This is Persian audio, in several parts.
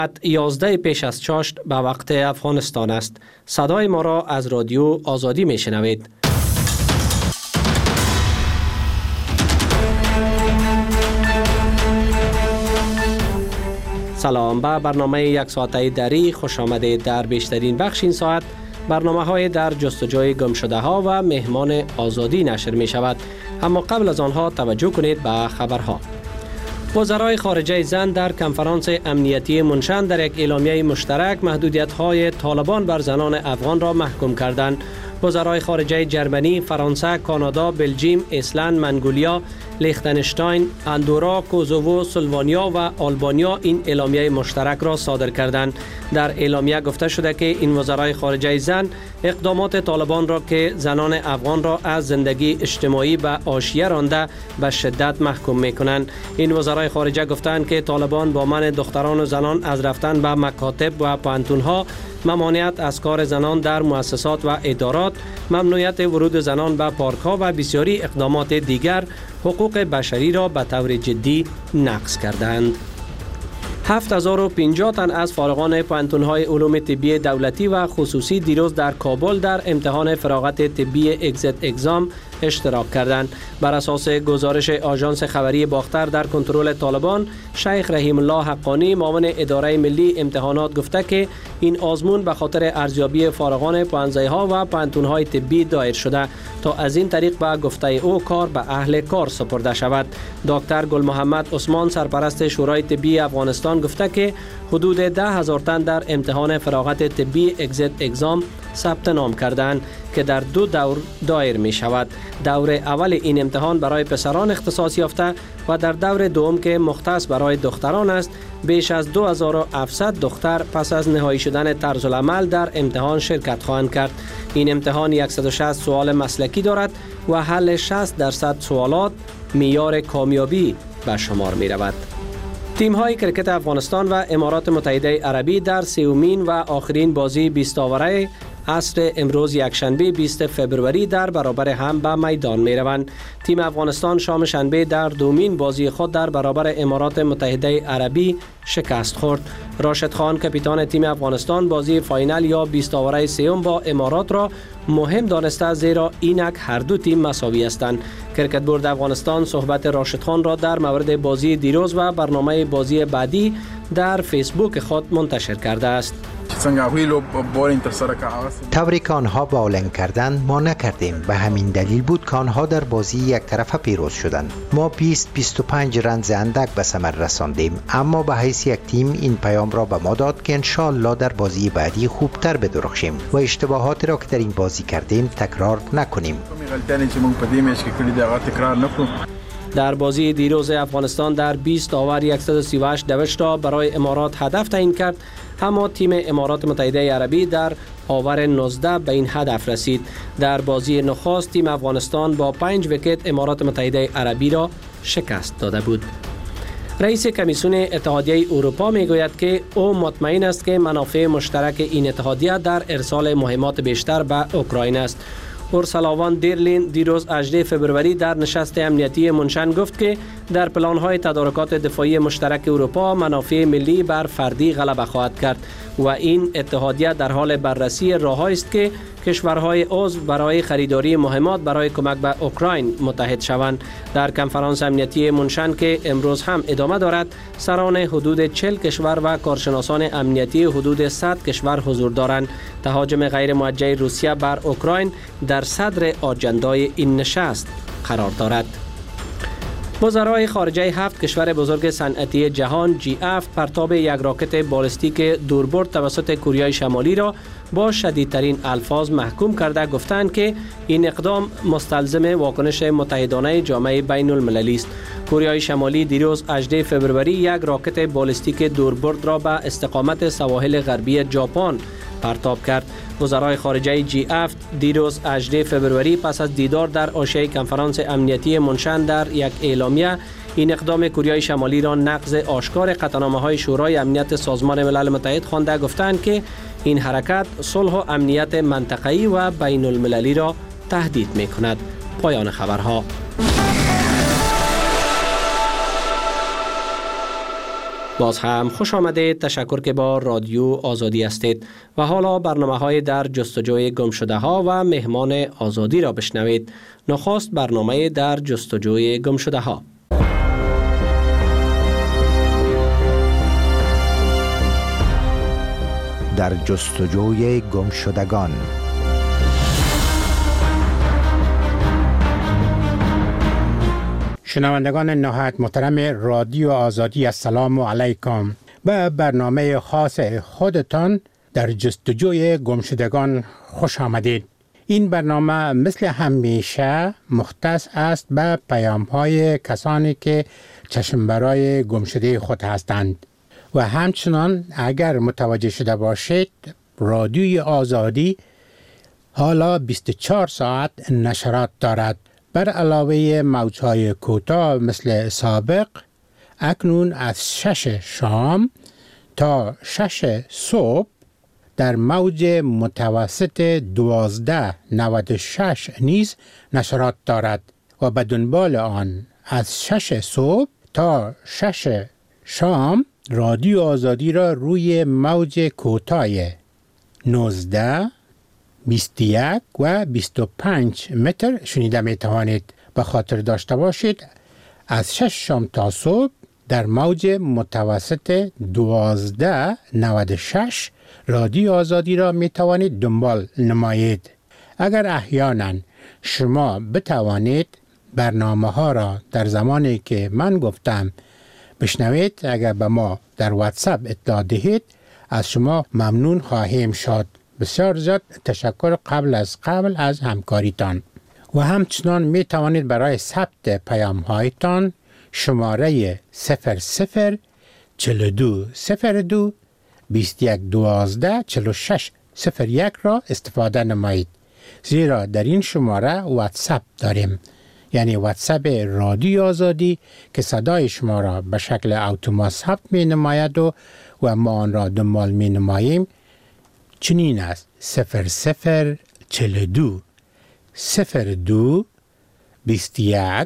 11 پیش از چاشت به وقت افغانستان است. صدای ما را از رادیو آزادی می شنوید. سلام، به برنامه یک ساعته دری خوش آمدید. در بیشترین بخش این ساعت برنامه های در جستجوی گم شده ها و مهمان آزادی نشر می شود. اما قبل از آنها توجه کنید به خبرها. وزرای خارجه زن در کنفرانس امنیتی منشن در یک اعلامیه مشترک محدودیت های طالبان بر زنان افغان را محکوم کردند. وزرای خارجه جرمنی، فرانسه، کانادا، بلژیم، ایسلند، منگولیا، لیختنشتاین، اندورا، کوزوو، سلوانیا و آلبانیا این اعلامیه مشترک را صادر کردند. در اعلامیه گفته شده که این وزرای خارجه زن اقدامات طالبان را که زنان افغان را از زندگی اجتماعی به حاشیه رانده به شدت محکوم می‌کنند. این وزرای خارجه گفتند که طالبان با منع دختران و زنان از رفتن به مکاتب و پانتون‌ها، ممانعت از کار زنان در مؤسسات و ادارات، ممنوعیت ورود زنان به پارک‌ها و بسیاری اقدامات دیگر حقوق بشری را به طور جدی نقض کردند. 7050 تن از فارغان پانتون‌های علوم طبی دولتی و خصوصی دیروز در کابل در امتحان فراغت طبی اگزیت اگزام اشتراک کردند. بر اساس گزارش آژانس خبری باختر در کنترل طالبان، شیخ رحیم الله حقانی معاون اداره ملی امتحانات گفته که این آزمون به خاطر ارزیابی فارغان پانزه‌ها و پانتون‌های طبی دایر شده تا از این طریق به گفته او کار به اهل کار سپرده شود. دکتر گل محمد عثمان سرپرست شورای طبی افغانستان گفته که حدود 10,000 تن در امتحان فراغت طبی اگزیت اگزام ثبت نام کردند که در 2 دور دایر می شود. دور اول این امتحان برای پسران اختصاص یافته و در دور دوم که مختص برای دختران است، بیش از 2700 دختر پس از نهایی شدن طرز العمل در امتحان شرکت خواهند کرد. این امتحان 160 سوال مسلکی دارد و حل 60% سوالات معیار کامیابی به شمار می رود. تیم‌های کرکت افغانستان و امارات متحده عربی در سومین و آخرین بازی 20 آوره عصر امروز یکشنبه 20 فبروری در برابر هم به میدان می روند. تیم افغانستان شام شنبه در دومین بازی خود در برابر امارات متحده عربی شکست خورد. راشد خان کاپیتان تیم افغانستان بازی فاینال یا 20 آوره سوم با امارات را مهم دانسته، زیرا اینک هر دو تیم مساوی هستند. کرکت بورد افغانستان صحبت راشد خان را در مورد بازی دیروز و برنامه بازی بعدی در فیسبوک خود منتشر کرده است. طوری که آنها باولنگ کردند ما نکردیم، به همین دلیل بود که آنها در بازی یک طرفه پیروز شدند. ما 20-25 رنز اندک به ثمر رساندیم، اما به حیث یک تیم این پیام را به ما داد که انشاءالله در بازی بعدی خوبتر بدرخشیم و اشتباهاتی را که در این بازی کردیم تکرار نکنیم. در بازی دیروز افغانستان در 20 آور 138 دوش را برای امارات هدف تعیین کرد، اما تیم امارات متحده عربی در آور 19 به این هدف رسید. در بازی نخست تیم افغانستان با 5 ویکت امارات متحده عربی را شکست داده بود. رئیس کمیسیون اتحادیه اروپا میگوید که او مطمئن است که منافع مشترک این اتحادیه در ارسال مهمات بیشتر به اوکراین است. اورسولا وان در لین دیروز 18 فبروری در نشست امنیتی منشن گفت که در پلان‌های تدارکات دفاعی مشترک اروپا منافع ملی بر فردی غلبه خواهد کرد و این اتحادیه در حال بررسی راه‌هایی است که کشورهای عضو برای خریداری مهمات برای کمک به اوکراین متحد شوند. در کنفرانس امنیتی منشن که امروز هم ادامه دارد، سران حدود 40 کشور و کارشناسان امنیتی حدود 100 کشور حضور دارند. تهاجم غیر موجه روسیه بر اوکراین در صدر آجندای این نشست قرار دارد. وزرای خارجه 7 کشور بزرگ صنعتی جهان G7 پرتاب یک راکت بالستیک دوربرد توسط کره شمالی را با شدیدترین الفاظ محکوم کرده گفتند که این اقدام مستلزم واکنش متحدانه جامعه بین المللی است. کره شمالی دیروز 18 فبروری یک راکت بالستیک دوربرد را به استقامت سواحل غربی ژاپن پرتاب کرد. وزرای خارجه G7 دیروز 18 فبروری پس از دیدار در حاشیه کنفرانس امنیتی منشن در یک اعلامیه این اقدام کره شمالی را نقض آشکار قطعنامه‌های شورای امنیت سازمان ملل متحد خوانده گفتند که این حرکت صلح و امنیت منطقه‌ای و بین المللی را تهدید می‌کند. پایان خبرها. باز هم خوش آمدید. تشکر که با رادیو آزادی هستید و حالا برنامه‌های در جستجوی گمشده‌ها و مهمان آزادی را بشنوید. نخست برنامه در جستجوی گمشده‌ها. در جستجوی گمشدگان. شنوندگان نهایت محترم رادیو آزادی، السلام علیکم. به برنامه خاص خودتان در جستجوی گمشدگان خوش آمدید. این برنامه مثل همیشه مختص است به پیام‌های کسانی که چشم برای گمشده خود هستند و همچنان اگر متوجه شده باشید رادیوی آزادی حالا 24 ساعت نشرات دارد. بر علاوه موجهای کوتاه مثل سابق، اکنون از 6 شام تا 6 صبح در موج متوسط 1296 نیز نشرات دارد و به دنبال آن از 6 صبح تا 6 شام رادیو آزادی را روی موج کوتاه 19 21 و 25 متر شنیده می توانید. به خاطر داشته باشید از 6 شام تا صبح در موج متوسط 1296 رادیو آزادی را می توانید دنبال نمایید. اگر احیانا شما بتوانید برنامه ها را در زمانی که من گفتم بشنوید، اگر به ما در واتساپ اطلاع دهید از شما ممنون خواهیم شد. بسیار زیاد تشکر قبل از همکاریتان. و همچنان می توانید برای ثبت پیام هایتان شماره 00 42 02 21 12 46 01 را استفاده نمایید، زیرا در این شماره واتساپ داریم، یعنی واتساپ رادیو آزادی که صدای شما را به شکل اتومات ثبت می نماید و ما آن را دنبال می نماییم. چنین است: 00 42 02 21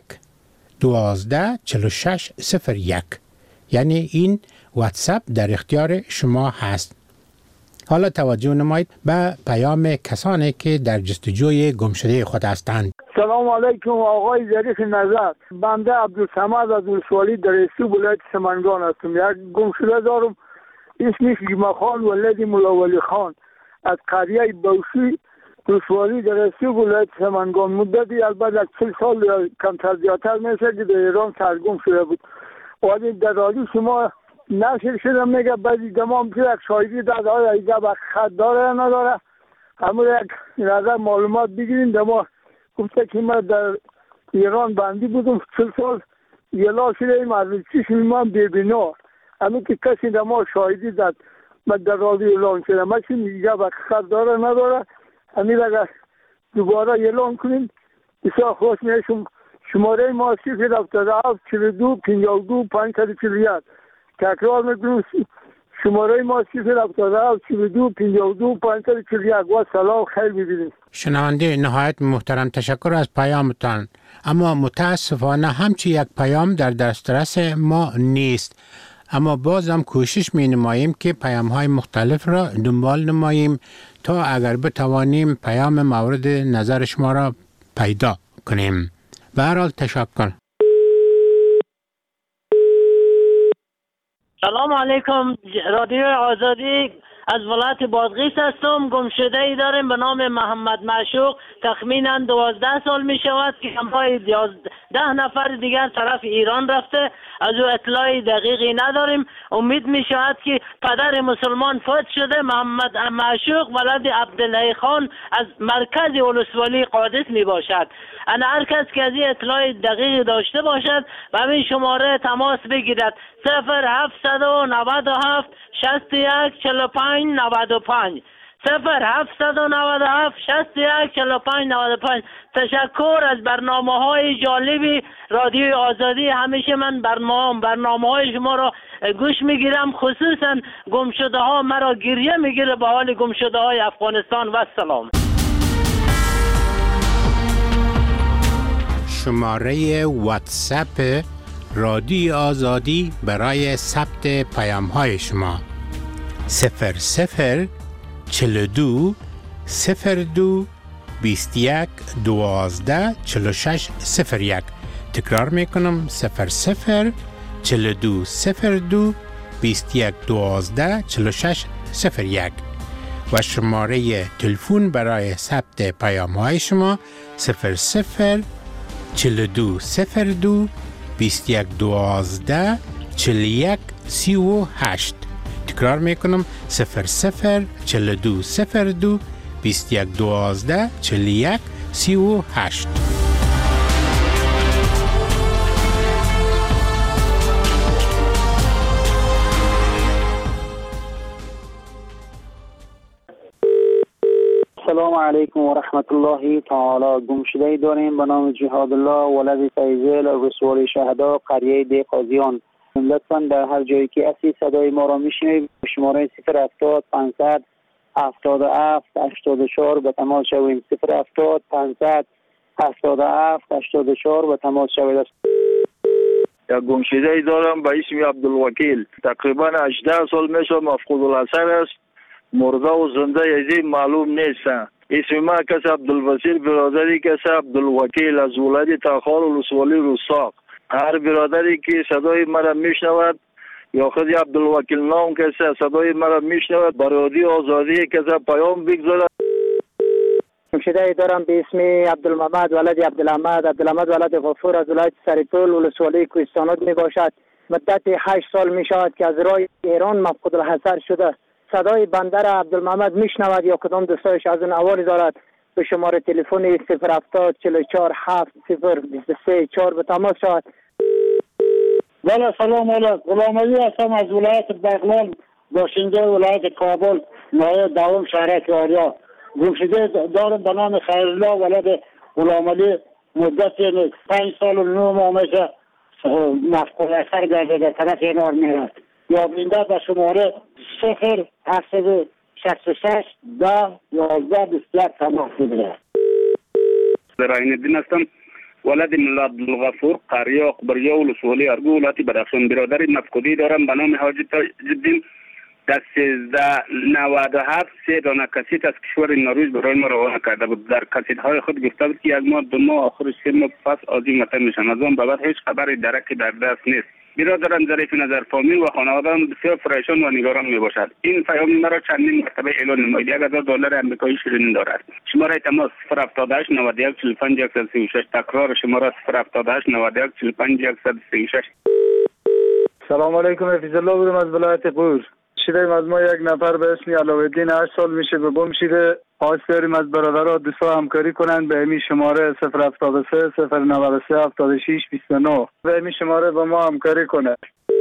12 46 01. یعنی این واتساپ در اختیار شما هست. حالا توجه نمایید به پیام کسانی که در جستجوی گمشده خود هستند. سلام علیکم آقای ظریف نظر. بنده عبدالصمد از ولسوالی در استو ولایت سمنگان هستم. یک گمشده دارم، اسمش جمعخان ولد مولا ولی خان از قریه بوشی ولسوالی در استو ولایت سمنگان. مدتی البته 40 سال یا کمتر زیادتر میشه که در ایران سرگم شده بود. ولی در رادیو شما نشر شده، میگه بعضی دمام که یک شاهدی داده های ایجا با خط داره یا نداره، همه یک نظر معلومات بگیریم. دما گفته که من در ایران بندی بودم 40 سال، یلا شده ایم از چشم من ببینا، همه که کسی دما شاهدی داد من در رادیو اعلان شده. من چی ایجا با خط داره نداره، همین اگر دوباره اعلان کنیم بسیار خوش میشم. شماره ما 077 42 52 541. تکرار میکنم، شماره ما 077 42 52 541. و سلام خیر ببینید. شنونده نهایت محترم، تشکر از پیامتان، اما متاسفانه همچی یک پیام در دسترس ما نیست، اما بازم کوشش می نماییم که پیام های مختلف را دنبال نماییم تا اگر بتوانیم پیام مورد نظر شما را پیدا کنیم. به هر حال تشکر. سلام علیکم، رادیو آزادی از ولایت بادغیس هستم. گمشده ای داریم به نام محمد معشوق، تخمینا 12 سال می شود که همراه 10 نفر دیگر طرف ایران رفته. از او اطلاعی دقیقی نداریم. امید می شود که پدر مسلمان فوت شده. محمد معشوق ولد عبدالله خان از مرکز ولسوالی قادس می باشد. انا هر کس که از این اطلاع دقیقی داشته باشد و همین شماره تماس بگیرد 0797 61 45 95 0797 61 45 95. تشکر از برنامه‌های جالبی رادیو آزادی. همیشه من برنامه‌های شما را گوش میگیرم، خصوصا گمشده ها مرا گریه میگیره به حال گمشده های افغانستان. و سلام. شماره واتساپ رادیو آزادی برای ثبت پیام های شما 00 42 02 21 12 46 01. تکرار میکنم 00 42 02 21 12 46 01 و شماره تلفن برای ثبت پیام های شما 00 42 02 21 12 41 38. تکرار میکنم 00 42 02 21 12 41 38. السلام علیکم و رحمت الله تعالی. گمشده‌ای داریم به نام جهاد الله ولد فیضل رسول شهدا قریه دی قاضیان. لطفاً در هر جایی که اسی صدای ما را میشنوید شماره 070 500 77 84 به تماس شویم. 070 500 77 84 به تماس شوید. یک گمشده‌ای دارم به اسم عبدالوکیل. تقریبا 18 سال میشه مفقود الاثر است. مرده و زنده یزی معلوم نیست. اسم ما کس عبدالبصیر برادری کس عبدالوکیل از ولایت تاخار ولسوالی رستاق. هر برادری که صدای مرا میشنود یا خود عبدالوکیل نام کس صدای مرا میشنود برادری آزادی کس پیام بگذارد. گمشده‌ای دارم به اسم عبدالمحمد ولد عبدالحمد. عبدالحمد ولد غفور از ولایت سریپول ولسوالی کوهستانات می باشد. مدت 8 سال می شود که از راه ایران مفقود الحضر شده. صدای بنده را عبدالمحمد میشنود یا کدام دوستایش از اون احوالی دارد به شماره تلفن 070 44 7 0 23 4 به تماس شود. بله سلام علیکم. غلام علی هستم از ولایت بغلان باشنده ولایت کابل نایب دوم شهرک آریا. گمشده دارم به نام خیرالله ولد غلام علی مدت 5 سال و 9 ماه میشه مفقود اثر گرده در طرف اینار میرد. یا بینده به شماره 0 766 10 11 21 تماس بگیرد. زراین الدین هستم ولد ملا عبدالغفور قریه اقبریه ولسوالی ارگو ولایت بدخشان. برادر مفقودی دارم به نام حاجی تاج‌الدین. در 1397 3 دانه کسیت از کشور نروژ برای ما روانه کرده بود. در کسیت های خود گفته بود که 1 ماه 2 ماه آخرش 3 ماه پس آزی وطن میشن. از آن بعد هیچ خبری درکی در دست نیست. برادرم ظریف نظر فامیل و خانواده‌ام بسیار پریشان و نگران میباشد. این پیام مرا چندین مرتبه اعلان نماید. $1000 آمریکایی شیرین دارد. شماره تماس 078 91 45 136. تکرار شماره 078 91 45 136. سلام علیکم. حفیظ الله بودم از ولایت قور. شیریم از ما یک نفر به اسم علاءالدین 8 سال میشه به گم شده. خواهش داریم از برادرها دوستا همکاری کنند به این شماره 073 093 76 29 به این شماره با ما همکاری کنند.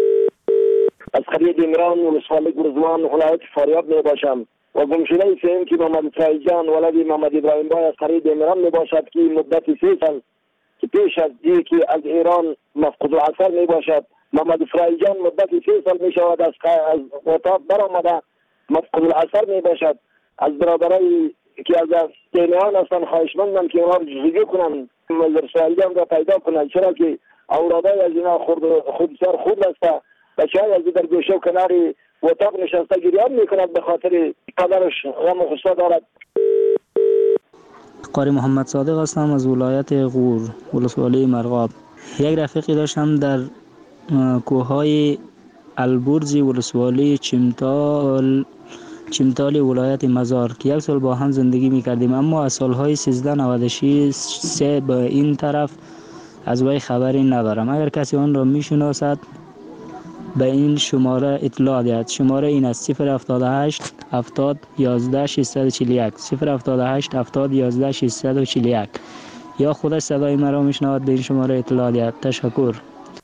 از قریه دیمران ولسوالی گرزوان ولایت فاریاب می باشم و گمشده سیم که محمد فریجان ولد محمد ابراهیم بای از قریه دیمران می باشد که مدت 3 سال که پیش از که از ایران مفقود الاثر می باشد. محمد فریجان مدت 3 سال می شود از اتاق برآمده مفقود الاثر می باشد. از برادرای که از دیمیان هستن خواهشمندم که اونا رو جزگی کنن رسوالیان را پیدا کنن، چرا که اولادای از اینا خود بسیار خود است. بچه های از در گوشه و کناری اتاق نشسته گریان میکند به خاطر قدرش غم و غصه دارد. قاری محمد صادق هستم از ولایت غور ولسوالی مرغاب. یک رفیقی داشتم در کوههای البرز ولسوالی چمتال ولایت مزار که 1 سال با هم زندگی میکردیم، اما از سالهای 1396 به این طرف از وی خبری ندارم. اگر کسی آن را میشناسد به این شماره اطلاع دهد. شماره این است 078 70 11 641 078 70 11 641 یا خودش صدای مرا میشنود به این شماره اطلاع دهد. تشکر.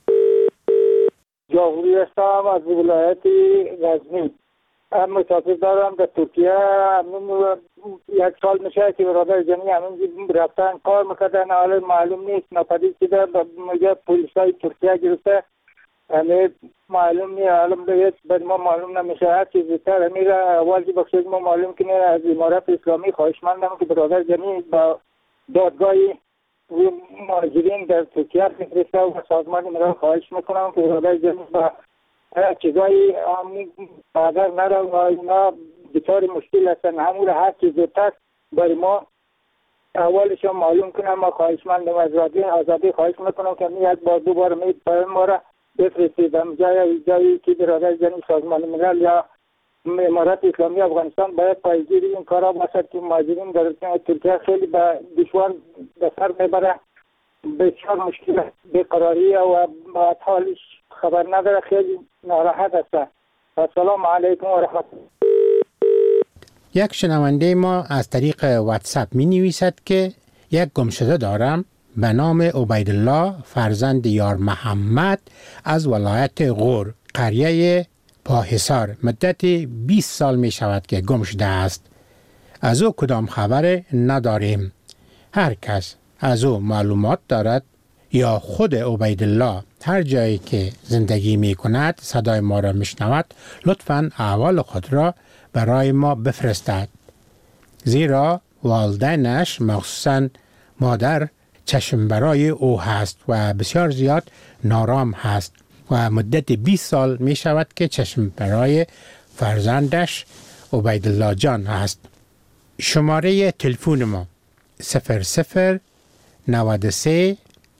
جاهوری هستم از ولایت غزنی. مسافر دارم به ترکیه. 1 سال میشه که برادر جمعی همین رفتن کار میکردن، حالا معلوم نیست ناپدید شده. میگه پلیسای ترکیه گرفته، همه معلوم نیست، حالا بعد ما معلوم نمیشه. هر چیز بیشتر همین اوالی بخشید ما معلوم کنه. از امارات اسلامی خواهشمندم که برادر جمعی با دادگاه مهاجرین در ترکیه میفرسته و سازمان ملل خواهش میکنم که اراده جمعی با چیزایی مادر نره و اینا بطور مشکل هستن، همون هر چیز زودتر برای ما اولش معلوم کنم. ما خواهشمندم از رادیو آزادی خواهش میکنم که یک بار دو بار پیام ما را بفرستیدم جایی که برادر جمعی سازمان ملل یا امارات اسلامی افغانستان باید پایگیر این کارا باشد که مهاجرین در ترکیه خیلی به دشوار به سر میبره، بسیار مشکل بیقراری و بعد حالش خبر نداره، خیلی ناراحت است. السلام علیکم و رحمت الله. یک شنونده ما از طریق واتساپ می نویسد که یک گمشده دارم به نام عبیدالله فرزند یار محمد از ولایت غور قریه پاحصار مدت 20 سال می شود که گم شده است. از او کدام خبر نداریم. هر کس از او معلومات دارد یا خود عبیدالله هر جایی که زندگی می کند صدای ما را می شنود لطفاً احوال خود را برای ما بفرستد، زیرا والدینش مخصوصاً مادر چشم برای او هست و بسیار زیاد نارام هست و مدت 20 سال می شود که چشم برای فرزندش عبیدالله جان هست. شماره تلفن ما 00 93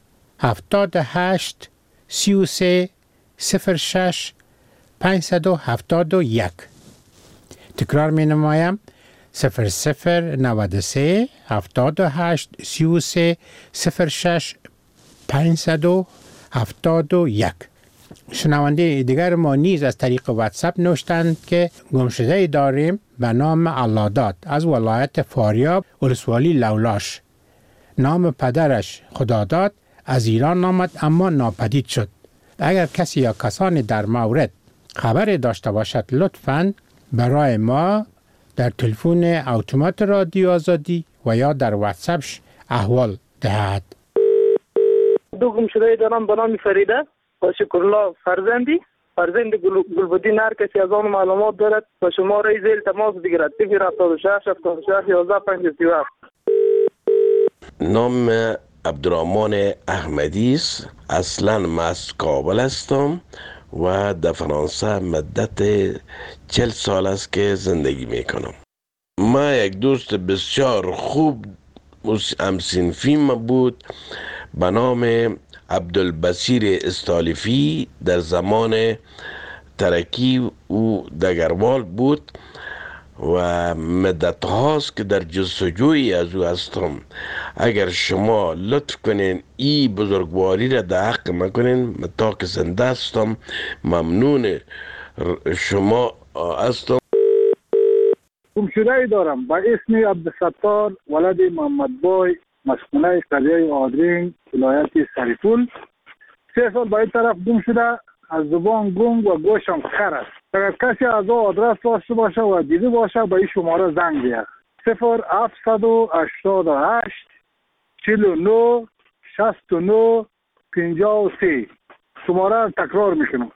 78 33 06 571. تکرار می نمایم 00 93 78 33 06 571. شنونده دیگر ما نیز از طریق واتساپ نوشتند که گمشده داریم به نام علادات از ولایت فاریاب ولسوالی لولاش. نام پدرش خداداد از ایران آمد اما ناپدید شد. اگر کسی یا کسانی در مورد خبر داشته باشد لطفاً برای ما در تلفن اتومات رادیو آزادی و یا در واتساپش احوال دهد. دو گمشده دارم به نام فریده و شکرالله فرزند گلبدین. هر کسی از آن معلومات دارد و شماره زیر تماس بگیرد 076 76 11 57. نام عبدالرحمن احمدی است. اصلا من از کابل هستم و در فرانسه مدت 40 سال است که زندگی میکنم. ما یک دوست بسیار خوب همسنفیم بود به نام عبدالبصیر استالیفی. در زمان ترکی او دگروال بود و مدت هاست که در جستجوی از او هستم. اگر شما لطف کنین این بزرگواری را در حق مکنین، تا که زنده هستم ممنون شما هستم. گمشده دارم با اسم عبدالستار ولد محمد بای، مسکونه قریه آدرین ولایت سریپول. 3 سال به این طرف گم شده، از زبان گم و گوشم خر است. اگر کسی از او آدرس داشته باشه و دیده باشه به این شماره زنگ بیاد 0788 49 69 53. شماره را تکرار میکنم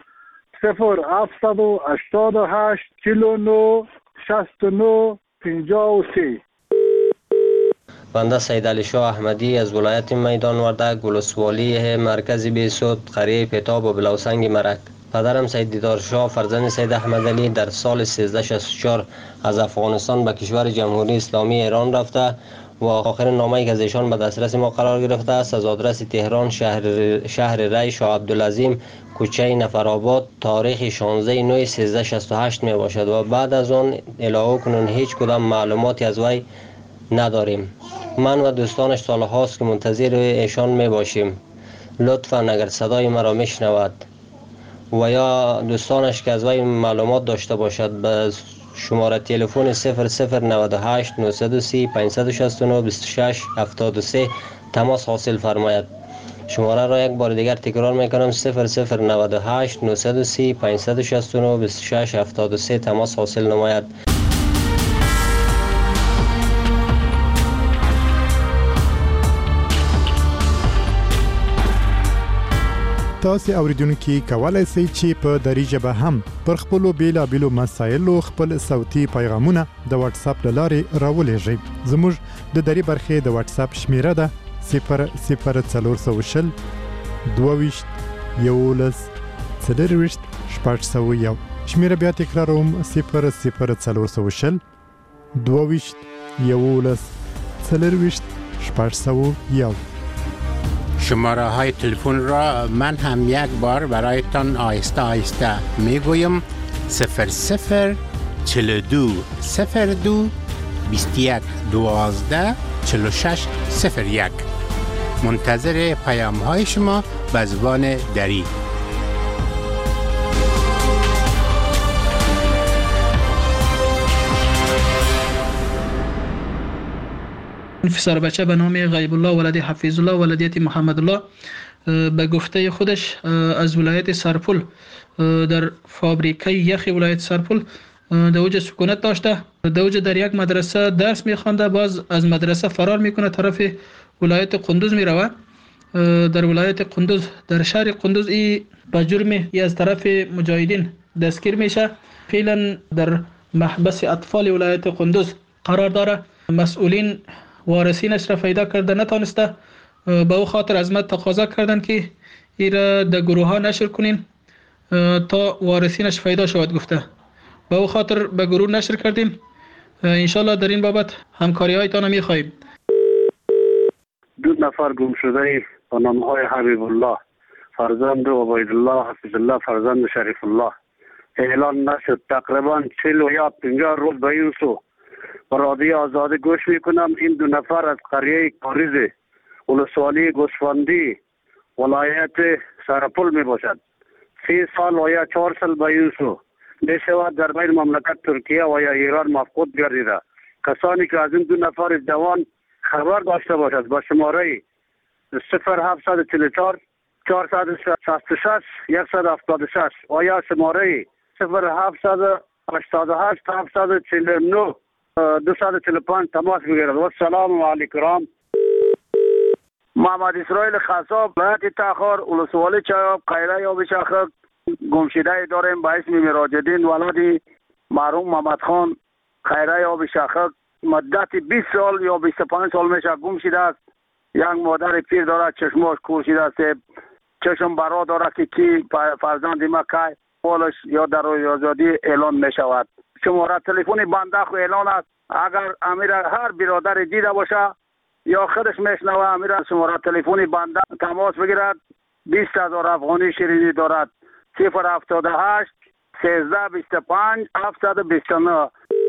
0788 49 69 53. بنده سید علی شاه احمدی از ولایت میدان وردک ولسوالی مرکزی بیسود قریه پتاب و بلوسنگ مرک. پدرم سید دیدار شاه فرزند سید احمد علی در سال 1364 از افغانستان به کشور جمهوری اسلامی ایران رفته و آخرین نامه‌ای که از ایشان به دسترس ما قرار گرفته است از آدرس تهران شهر ری شاه عبدالعظیم کوچه نفرآباد تاریخ 16/9/1368 می باشد و بعد از آن الهو کنون هیچ کدام معلوماتی از وی نداریم. من و دوستانش سالهاست که منتظر ایشان می باشیم. لطفاً اگر صدای مرا میشنود و یا دوستانش که از وی معلومات داشته باشد به شماره تلفن 0098 930 569 26 73 تماس حاصل فرماید. شماره را یک بار دیگر تکرار میکنم 0098 930 569 26 73 تماس حاصل نماید. تاسو اوریدونکو کولای شئ چې په دری ژبه هم پر خپلو بیلابیلو مسایلو خپل صوتي پیغامونه د واتس اپ لارې راولېږئ. زموږ د دری برخې د واتس اپ شمیره ده 00440 22 11 40 801. شمیره بیا تکرارم 00440 22 11 40 801. شماره های تلفن را من هم یک بار برایتان آهسته آهسته میگویم 00 42 02 21 12 46 01. منتظر پیام های شما به زبان دری. انفسار بچه به نام غیب الله ولد حفیظ الله ولدیت محمد الله به گفته خودش از ولایت سرپل در فابریکه یخ ولایت سرپل در اوج سکونت داشته. در اوج در یک مدرسه درس میخوانده، باز از مدرسه فرار میکنه، طرف ولایت قندوز میروه. در ولایت قندوز در شهر قندوز به جرم از طرف مجاهدین دستگیر میشه. فعلا در محبس اطفال ولایت قندوز قرار داره. مسئولین وارثینش را پیدا کرده نتانسته، به او خاطر از ما تقاضا کردن که این را در گروه ها نشر کنین تا وارثینش پیدا شود. گفته به او خاطر به گروه نشر کردیم. انشالله در این بابت همکاری هایتان میخواهیم. 2 نفر گم شده با نام های حبیب الله فرزند عبید الله حفیظ الله فرزند شریف الله اعلان نشد. تقریبا 40 یا 50 روز به این سو و رادیو آزادی گوش میکنم. این 2 نفر از قریه کاریز ولسوالی گوسفندی ولایت سرپل می باشد. 3 سال و یا 4 سال به این سو می شود در بین مملکت ترکیه و یا ایران مفقود گردیده. کسانی که از این 2 نفر جوان خبر داشته باشد با شماره 0744 466 176 و یا شماره 0788 749 245 تماس بگیرد. و السلام علیکم. محمد اسرائیل خصاب ولایت تاخر ولسوالی چایاب قیره یا بشاخک گمشده داریم به اسم مراجدین ولد مرحوم محمد خان قیره یا بشاخک مدت 20 سال یا 25 سال میشه گم شده است. یک مادر پیر دارد چشماش کور شده است، چشم برا دارد که کی فرزند ما که پولش یا در آزادی اعلان می شود. شماره تلفن بنده خو اعلان است. اگر امیر هر برادر دیده باشه یا خودش میشنوه امیر شماره تلفن بنده تماس بگیرد. 20,000 افغانی شیرینی دارد. 078 1325 729.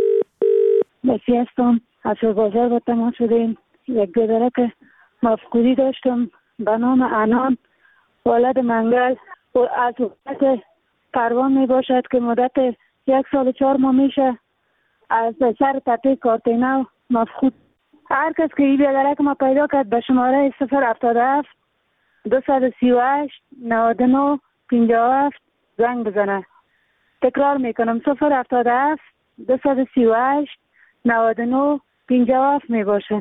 بسی هستم. از بازار با تماس شدیم. یک دادرک مفقودی داشتم به نام انان ولد منگل و از ولایت پروان می باشد که مدت 1 سال و 4 ماه میشه از سر تپه کارتینو مفقود. هر کس که این دادرک ما پیدا کرد به شماره 077 238 99 57 زنگ بزنه. تکرار میکنم 077 238 99 57 می باشه.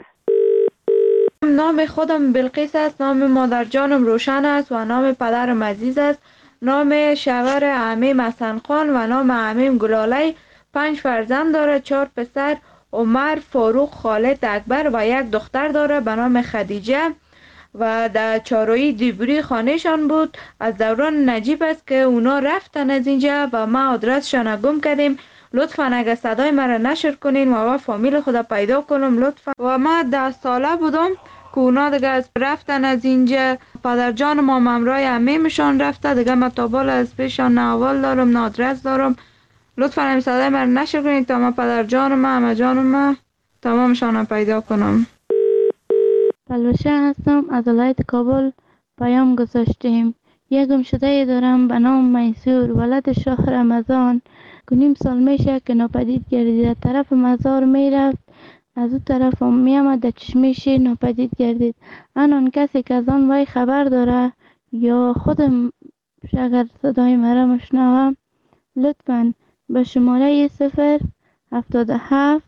نام خودم بلقیس است، نام مادر جانم روشن است و نام پدرم عزیز است. نام شوهر عمیم حسن خان و نام عمیم گلالی. 5 فرزند داره، 4 پسر عمر، فاروق، خالد، اکبر و 1 دختر داره به نام خدیجه و در چاروی دیبری خانهشان بود. از دوران نجیب است که اونا رفتن از اینجا و ما آدرسشان گم کردیم. لطفا اگه صدای مرا نشر کنین و فامیل خدا پیدا کنم لطفا. و ما 10 ساله بودم که اونا دیگه از رفتن از اینجا. پدر جان ما ممرای عمیمشان رفته دیگه. ما تابال از پیشان نه اول دارم نه آدرس دارم. لطفا همین صدای مرا نشر کنین تا ما پدر جان ما همه جان ما تمامشان پیدا کنم. پلوشه هستم، از ولایت کابل پیام گذاشتیم. یک گمشده دارم به نام میسور ولد شاه رمضان که 9 سال میشه که ناپدید گردید. طرف مزار میرفت، از او طرف هم میامد در چشمه شیر ناپدید گردید. آن کسی که از آن وی خبر داره یا خودم اگر صدای مرا مشنوم لطفاً به شماره 077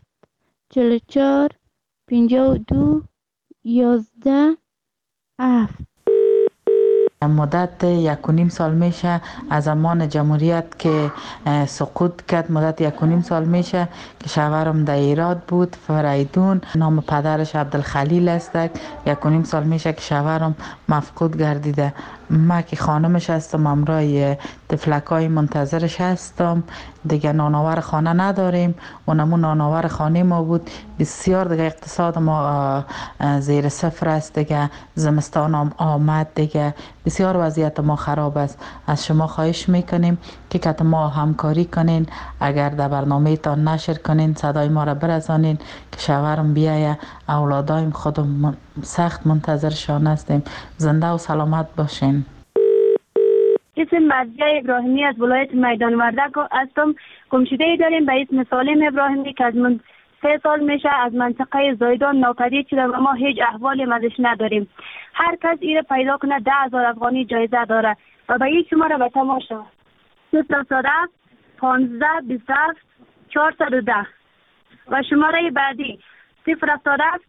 44 52 11 7. مدت 1.5 سال میشه از زمان جمهوریت که سقوط کرد. مدت 1.5 سال میشه که شوهرم در ایراد بود، فریدون، نام پدرش عبدالخلیل است. 1.5 سال میشه که شوهرم مفقود گردیده. ما که خانمش هستم، امرای طفلکای منتظرش هستم. دیگه نانآور خانه نداریم، اونمون نانآور خانه ما بود. بسیار دیگه اقتصاد ما زیر صفر است. دیگه زمستان آمد، دیگه بسیار وضعیت ما خراب است. از شما خواهش میکنیم که ما همکاری کنین، اگر در برنامه تان نشر کنین، صدای ما را برسانین که شوهرم بیایه. اولادایم خودم سخت منتظرشان هستیم. زنده و سلامت باشین. اسم مرضیه ابراهیمی از ولایت میدان وردک هستم. گمشده‌ای داریم به اسم سالم ابراهیمی که از من 3 سال میشه از منطقه زایدان ناپدید شده و ما هیچ احوالی ازش نداریم. هر کس ایره پیدا کنه 10,000 افغانی جایزه داره و به این شماره به تماشا 077 15 27 410 و شماره بعدی 077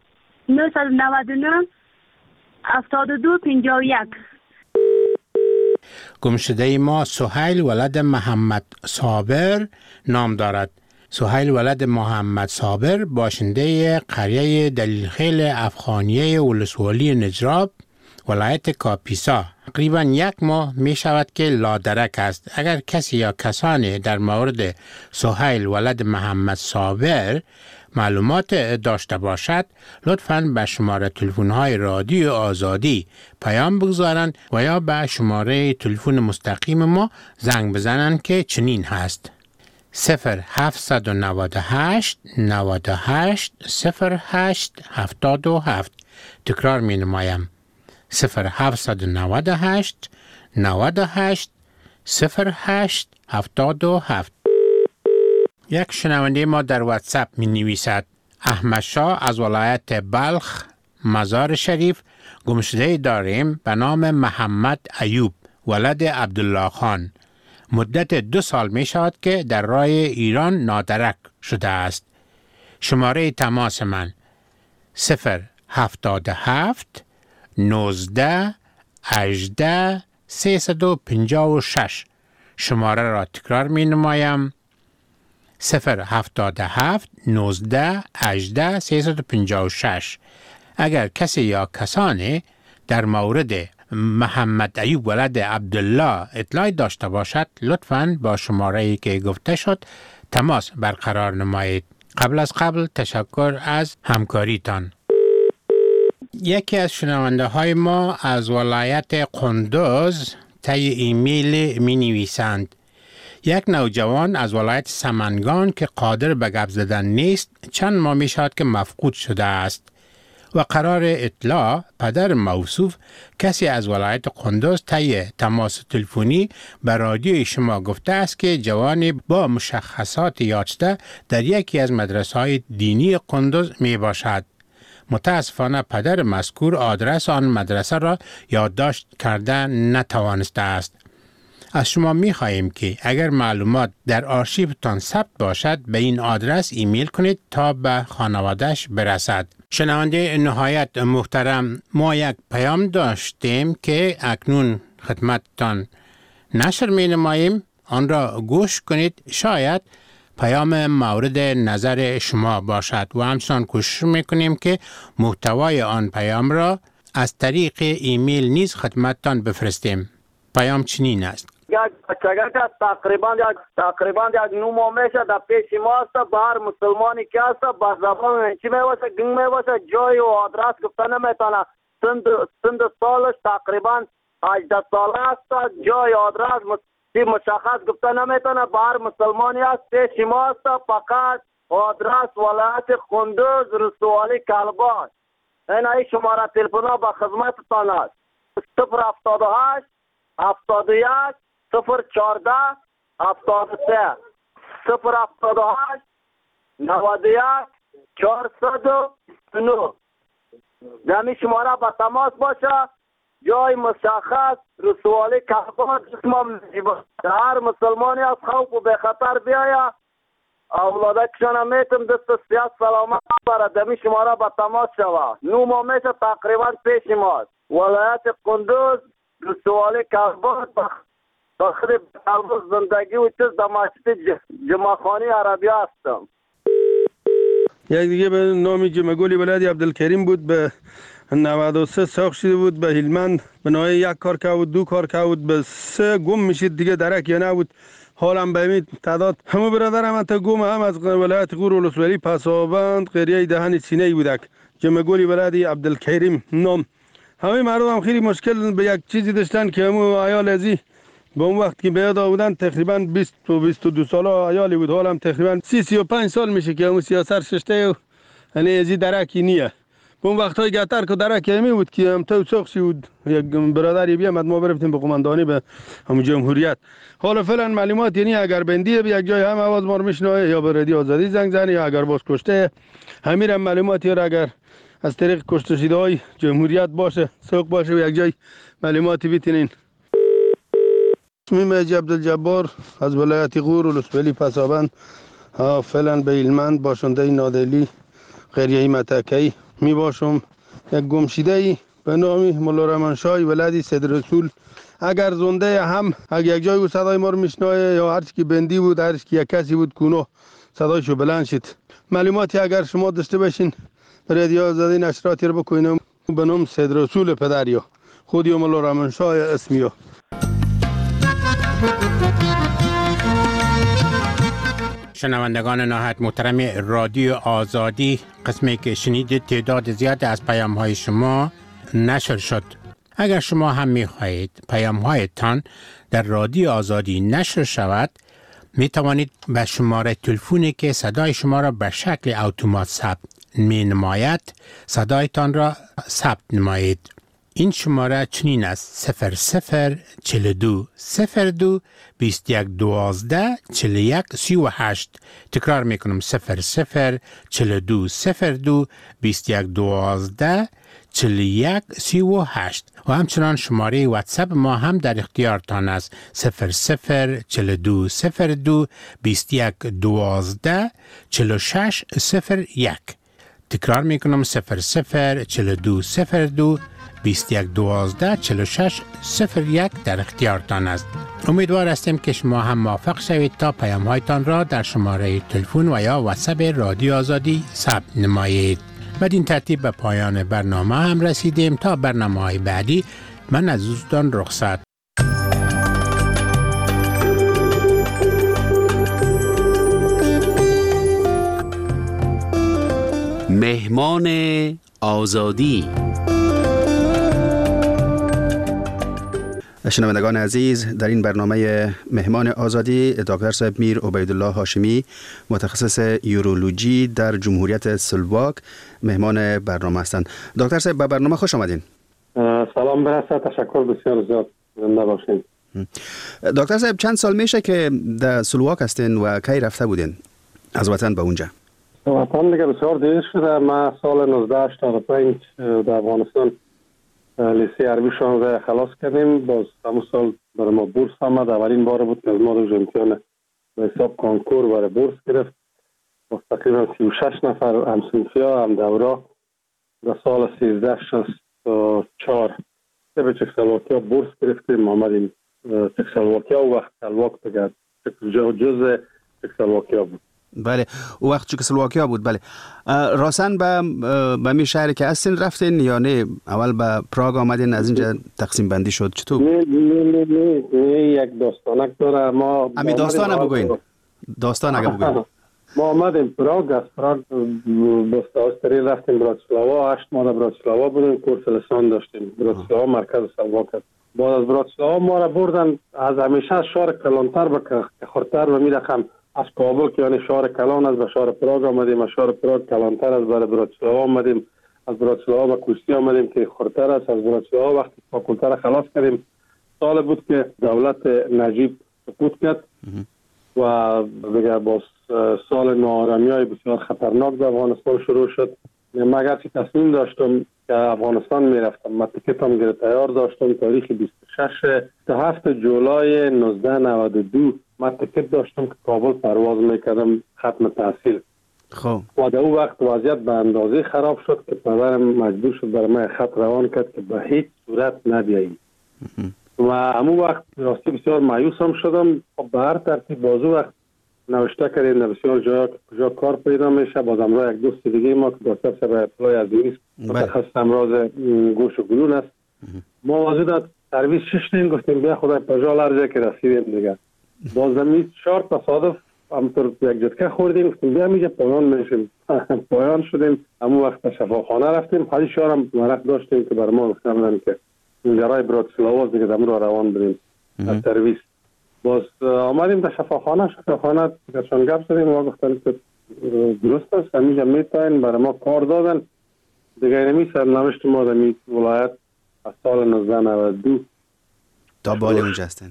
999 72 51. گمشده ما سهیل ولد محمد صابر نام دارد. سهیل ولد محمد صابر باشنده قریه دلیلخیل افغانیه ولسوالی نجراب ولایت کاپیسا تقریبا 1 ماه می شود که لادرک است. اگر کسی یا کسانی در مورد سهیل ولد محمد صابر معلومات داشته باشد، لطفاً به شماره تلفن‌های رادیو آزادی پیام بگذارند و یا به شماره تلفن مستقیم ما زنگ بزنند که چنین هست: 0798 98 08 77. تکرار می نمایم: 0798 98 08 77. یک شنونده ما در واتساپ می نویسد: احمد شاه از ولایت بلخ مزار شریف گمشده داریم به نام محمد ایوب ولد عبدالله خان. مدت 2 سال می شود که در راه ایران نادرک شده است. شماره تماس من 077 19 18 356. شماره را تکرار می نمایم: 077 19 18 356. اگر کسی یا کسانی در مورد محمد ایوب ولد عبدالله اطلاع داشته باشد، لطفاً با شماره‌ای که گفته شد تماس برقرار نمایید. قبل از تشکر از همکاریتان. یکی از شنونده های ما از ولایت قندوز طی ایمیل می نویسند: یک نوجوان از ولایت سمنگان که قادر به گپ زدن نیست چند ماه می شود که مفقود شده است و قرار اطلاع پدر موصوف کسی از ولایت قندوز طی تماس تلفنی به رادیوی شما گفته است که جوانی با مشخصات یافته در یکی از مدرسه‌های دینی قندوز می باشد. متاسفانه پدر مذکور آدرس آن مدرسه را یادداشت کرده نتوانسته است. از شما می خواهیم که اگر معلومات در آرشیوتان ثبت باشد به این آدرس ایمیل کنید تا به خانواده‌اش برسد. شنونده نهایت محترم، ما یک پیام داشتیم که اکنون خدمتتان نشر می نماییم. آن را گوش کنید، شاید پیام مورد نظر شما باشد و همچنان کوشش می کنیم که محتوای آن پیام را از طریق ایمیل نیز خدمتتان بفرستیم. پیام چنین است: یک بچگه که تقریبا یک 9 ماه میشه در پیش ما است. به هر مسلمانی که است با زبان چی میواسه گنگ میواسه، جای و آدرس گفته نمیتونه. سند سالش تقریبا 18 ساله است. جای آدرس مشخص گفته نمیتونه. به هر مسلمانی است پیش ما است. فقط آدرس ولایت قندوز رسوالی کلباش. این شماره تلفن ها به خدمتتان است: 078 71 014 73 078 91 409. دمی شماره به تماس باشه. جای مشخص رسوالی کهبات جسمم نجیبه. هر مسلمانی از خوف و به خطر بیایه. اولاده کشانه میتم دست سیاست سلامت برد. دمی شماره به تماس شوه. 9 ماه میشه تقریبا پیش ماست. ولایت قندوز سوال کابل داخل کابل زندگی و چیز در مسجد جمعخانی عربی هستم. یک دیگه به نامی جمعگولی ولادی عبدالکریم بود، به 93 ساخت شده بود، به هلمند به نوعی یک کار که بود، 2 کار که بود، به 3 گم میشید دیگه درک یا نبود. حالم به این تعداد همه برادرم حتی گم هم از ولایت غور ولسوالی پسابند قریه دهن سینه بودک. جمعگولی ولادی عبدالکریم نام. همه مردم خیلی مشکل به یک چیزی داشتن که همون عیال ازی به اون وقت که بیاد آمدن تقریبا 20 و 22 ساله عیالی بود. حالم تقریبا 30-35 سال میشه که همون سیاست ششته و یعنی ازی درکی نیه. به اون وقت های گتر که درکی همی بود که هم تو ساخشی بود، یک برادری بیامد ما برفتیم به قماندانی به همون جمهوریت. حالا فعلا معلومات یعنی اگر بندیه به یک جای هم آواز ما رو میشنوه یا به رادیو آزادی زنگ زنه یا اگر باز کشته همین معلوماتی را اگر از طریق کشته شده های جمهوریت باشه سوق باشه و یک جای معلوماتی بیتینین. اسمیم عبدالجبار از ولایت غور ولسوالی پسابند، فعلا به هلمند باشنده نادلی قریه متکی می باشم. یک گمشیده به نام مولا رحمانشاه ولادی سید رسول اگر زنده هم اگر یک جای صدای ما رو میشنوه یا هر چی که بندی بود هر چی که یک کسی بود کونو صدایشو بلند شد. معلوماتی اگر شما داشته باشین رادیو آزادی نشراتی رو بکنیم به نام سید رسول پدریو خودی مولا رحمانشاه اسمیو. شنوندگان نهایت محترم رادیو آزادی، قسمی که شنیدید تعداد زیاد از پیام های شما نشر شد. اگر شما هم می خواهید پیام هایتان در رادیو آزادی نشر شود، می توانید به شماره تلفنی که صدای شما را به شکل اتومات ثبت می نماید صدایتان را ثبت نمایید. این شماره چنین است: 0042 02 21 12 41 38. تکرار میکنم: 0042 02 21 12 41 38. و همچنان شماره واتساپ ما هم در اختیارتان است: 0042 02 21 12 46 01. تکرار میکنم: 0042 02 21 12 46 01 در اختیارتان است. امیدوار هستیم که شما هم موافق شوید تا پیام هایتان را در شماره تلفن و یا واتساپ رادیو آزادی ثبت نمایید. بدین ترتیب به پایان برنامه هم رسیدیم. تا برنامه های بعدی من از دوستان رخصت. مهمان آزادی. شنوندگان عزیز، در این برنامه مهمان آزادی دکتر صاحب میر عبیدالله هاشمی، متخصص یورولوژی در جمهوریت اسلواک مهمان برنامه هستند. دکتر صاحب به برنامه خوش آمدین. سلام برسه، تشکر بسیار زیاد، زنده باشین. دکتر صاحب چند سال میشه که در اسلواک هستین و کی رفته بودین از وطن به اونجا؟ وطن دیگه بسیار دیر شده. ما سال 1985 در افغانستان لیسه عربی 16 خلاص کردیم. باز همون سال برای ما بورس آمد. اولین بار بود که از ما روز امتحان به حساب کانکور برای بورس گرفت. باز تقریبا 36 نفر همسنفیا هم دورا در سال 1364 به چکسلواکیا بورس گرفتیم. آمدیم چکسلواکیا و وقت سلواک بگرد جز چکسلواکیا بود. بله، او وقت چکسلواکیا بود. بله، راستن به می شهری که هستین رفتین یا نه اول به پراگ آمدین از اینجا تقسیم بندی شد؟ چطور؟ نه یک داستانک داره. ما امی داستان بگوین. داستان اگه بگوین. ما آمدیم پراگ، از پراگ بستاستری رفتیم براتسلاوا. 8 ماه در براتسلاوا بودیم، کورس لسان داشتیم. براتسلاوا مرکز سلواک است. بعد از براتسلاوا ما را بردن از همیشه از شهر کلانتر به خورتر و میرخم از کابل که یعنی شهر کلان است به شهر پراگ آمدیم. از شهر پراگ کلانتر از براتسلاوا آمدیم. از براتسلاوا به کوستی آمدیم که خورتر است. از براتسلاوا وقتی فاکولته را خلاص کردیم سال بود که دولت نجیب سقوط کرد و دیگه با سال ناآرامی‌های بسیار خطرناک در افغانستان شروع شد. مگر که تصمیم داشتم که افغانستان میرفتم، من تیکتم گرفت تیار داشتم. تاریخ 26 تا 7 جولای 1992 من تیکت داشتم که کابل پرواز میکردم ختم تحصیل. خب و در اون وقت وضعیت به اندازه خراب شد که پدرم مجبور شد برای من خط روان کرد که به هیچ صورت نبیایی. و همون وقت راستی بسیار مایوس هم شدم. خب به هر ترتیب بازو وقت نوشته کردیم در بسیار جا کجا کار پیدا میشه. باز امروز یک دوست دیگه ما که دکتر صاحب اطلاع عزیز متخصص امراض گوش و گلون است، ما واجد سرویس ششتیم گفتیم بیا خدای پژال ارجه که رسیدیم دیگه. باز زمین 4 تصادف همطور یک جدکه خوردیم گفتیم بیا میگه پایان میشیم. پایان شدیم. همون وقت شفاخانه رفتیم. حالی شارم مرق داشتیم که بر ما گفتن که جرای براتسلاوا دیگه دم رو روان بریم از سرویس. باز آمدیم در شفاخانه چون گپ زدیم و گفتن که درست است همیشه میتاین برای ما کار دادن دیگه. اینمی سرنوشت ما در ولایت از سال 1992 تا بالی اونجا هستن.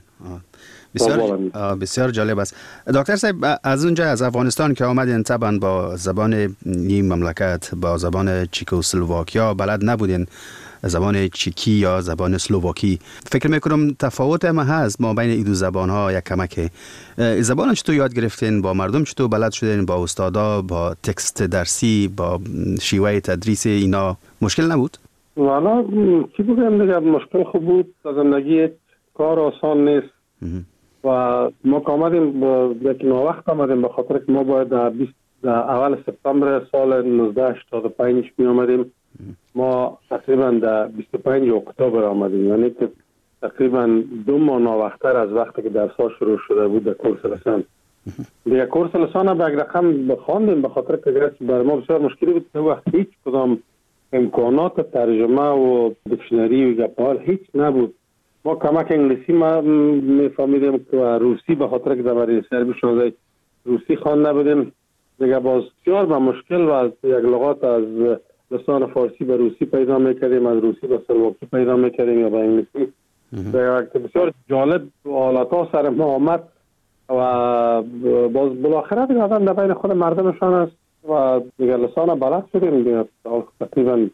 بسیار جالب است. دکتر صاحب از اونجا از افغانستان که آمدین طبعا با زبان این مملکت با زبان چکسلواکیا بلد نبودین، زبان چکی یا زبان اسلواکی. فکر میکنم تفاوت هم هست ما بین این دو زبان ها یک کمکه. زبان چطور یاد گرفتین؟ با مردم چطور بلد شدین؟ با استادا، با تکست درسی، با شیوه تدریس اینا مشکل نبود؟ والا چی بگم دیگه مشکل خوب بود. زندگی کار آسان نیست و ما که آمدیم یکی ناوقت آمدیم به خاطر که ما باید در اول سپتامبر سال 1985 می آمدیم. ما تقریبا در 25 اکتبر آمدیم، یعنی که تقریبا 2 ماه ناوقتر از وقتی که درس ها شروع شده بود در کورس لسان. دیگه کورس لسان به یک رقم بخواندیم به خاطر که برای ما بسیار مشکلی بود. وقت هیچ کدام امکانات ترجمه و دیکشنری و گپال هیچ نبود. ما کمک انگلیسی ما میفهمیدیم که روسی به خاطر که در سربی شده روسی خوانده بودیم. دیگه باز بسیار با مشکل و از یک لغات از لسان فارسی به روسی پیدا میکردیم، از روسی به سلواکی پیدا میکردیم یا به انگلیسی. بسیار جالب حالت ها سر ما آمد و باز بالاخره دیگه آدم در بین خود مردمشان است و دیگه لسان بلد شدیم. دیگه تقریبا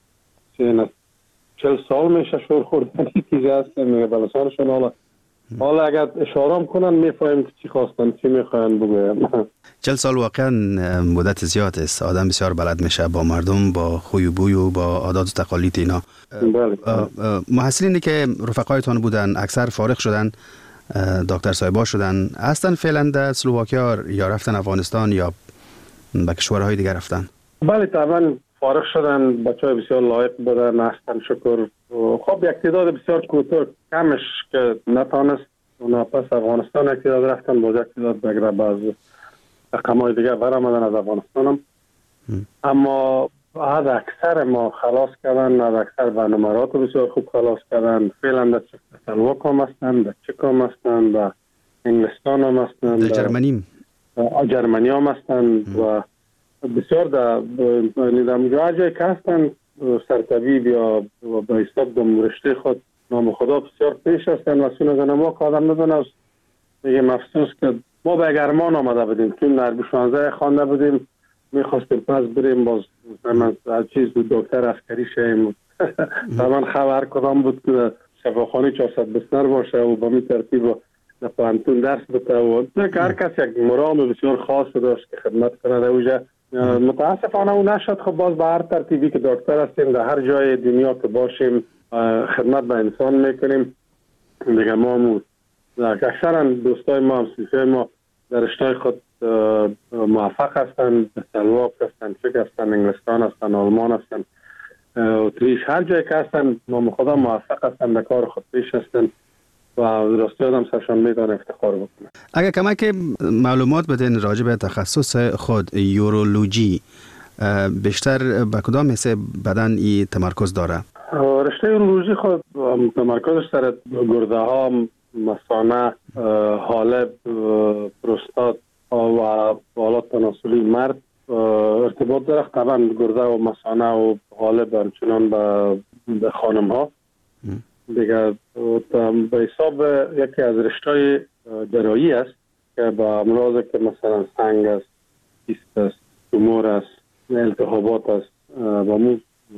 40 سال میشه شور خوردن چیزی هست میگه به لسانشان. حالا اگر اشاره کنن میفهمیم که چی خواستن چی میخواین بگویم. 40 سال واقعا مدت زیاد است. آدم بسیار بلد میشه با مردم، با خوی و بوی و با عادات و تقالید اینا. محصلینی که رفقایتان بودن اکثر فارغ شدن، دکتر صاحبا شدن، هستن فعلا در اسلواکیا یا رفتن افغانستان یا به کشورهای دیگر رفتن؟ بله طبعا فارغ شدن. بچه‌های بسیار لایق بودن هستن شکر. خب یک تعداد بسیار کوتاه کمش که نتانست اونا پس افغانستان یک تعداد رفتن، باز یک تعداد بگره باز رقم‌های دیگه برآمدن از افغانستان هم. اما از اکثر ما خلاص کردن، از اکثر به نمرات بسیار خوب خلاص کردن. فعلا در سلواک هم هستن، در چک هم هستن، در انگلستان هم هستن، در جرمنی هم هستن و بسیار در جایی که هستن سرطبیب یا با حساب در رشته خود نام خدا بسیار پیش هستن و سون از ما که آدم ندونه میگه مفسوس که ما به گرمان آمده بودیم چون در 16 خوانده بودیم میخواستیم پس بریم باز از چیز دکتر عسکری شیم من خبر کدام بود که شفاخانه 400 بستر باشه و با می ترتیب در پانتون درس بده و هر کس یک مرام بسیار خاص داشت که خدمت کنه در اوجه. متاسفانه اون نشد. خب باز به هر ترتیبی که دکتر هستیم در هر جای دنیا که باشیم خدمت به انسان میکنیم دیگه. ما اکثرا دوستای ما همسیفه ما در رشته خود موفق هستن، سلواک هستن، چک هستن، انگلستان هستن، آلمان هستن، اتریش، هر جای که هستن نام خدا موفق هستن در کار خود پیش هستن و راستی آدم سرشان میدان افتخار بکنه. اگر کمک معلومات بدین راجع به تخصص خود یورولوژی، بیشتر به کدام حصه بدن ای تمرکز داره؟ رشته یورولوژی خود تمرکزش سر گرده ها، مثانه، حالب، پروستات و حالات تناسلی مرد ارتباط داره. طبعا گرده و مثانه و حالب همچنان به خانم ها دیگه. به حساب یکی از رشته جراحی است که با امراض که مثلا سنگ است، کیست است، تومور است، التهابات است با مو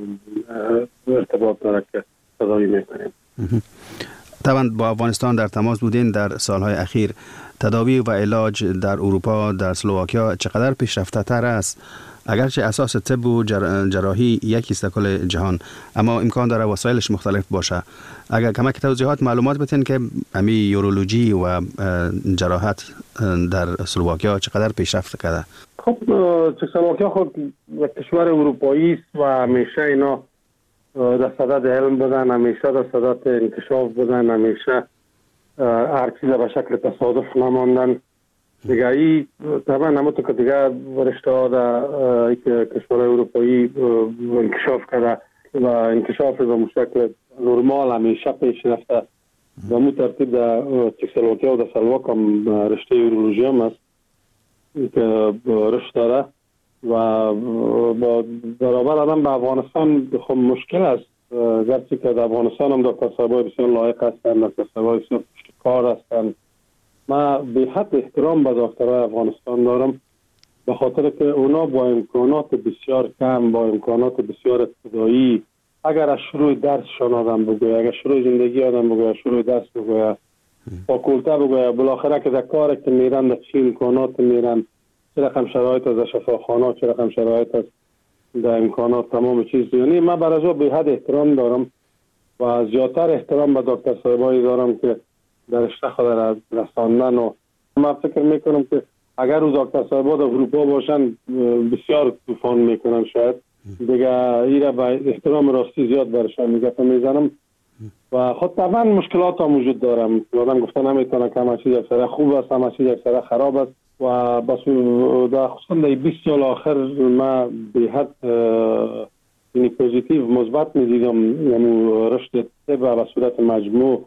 ارتباط داره که تداوی میکنیم. طبعا با افغانستان در تماس بودین در سالهای اخیر. تداوی و علاج در اروپا، در اسلواکیا چقدر پیشرفته تر است اگرچه اساس طب و جراحی یکی است کل جهان، اما امکان داره وسایلش مختلف باشه. اگر کمک توضیحات معلومات بتین که امی یورولوژی و جراحت در اسلواکیا چقدر پیشرفت کرده؟ خب اسلواکیا خود یک کشور اروپایی است و همیشه اینا در صدد علم بودن، همیشه در صدد انکشاف بودن، همیشه هر چیز به شکل تصادف نماندن. دیگه ای طبعا همونطور که دیگه رشته ها در کشور اروپایی انکشاف کرده و انکشاف به شکل نرمال همیشه پیش رفته. و مو ترتیب در چکسلواکیا و در سلواک هم رشته یورولوژی هم است که رشته داره و با برابر آدم به افغانستان خب مشکل است، گرچه که در افغانستان هم دکتر صاحبای بسیار لایق هستند، دکتر صاحبای بسیار کار هستند. من به حد احترام به دکترهای افغانستان دارم به خاطر که اونا با امکانات بسیار کم، با امکانات بسیار ابتدایی، اگر از شروع درسشان آدم بگوید، اگر شروع زندگی آدم بگوید، شروع درس بگوید، فاکولته بگوید، بالاخره که در کار که میرن در چی امکانات میرن، چه رقم شرایط از شفاخانه، چه رقم شرایط از در امکانات، تمام چیز. یعنی من برای به حد احترام دارم و زیادتر احترام به دکتر صاحبایی دارم که در رشته خود را رساندن و من فکر میکنم که اگر روز دکتر صاحبا در اروپا باشن بسیار طوفان میکنن شاید دیگه ایره با احترام راستی زیاد برشان میزنم و خود طبعا مشکلات ها موجود دارم. آدم گفتن نمیتونه که همه چیز اکثره خوب است، همه چیز اکثره خراب است و بس در خصوصا در 20 سال آخر ما به حد یعنی پوزیتیو مثبت میدیدم، یعنی رشد طب به صورت مجموع،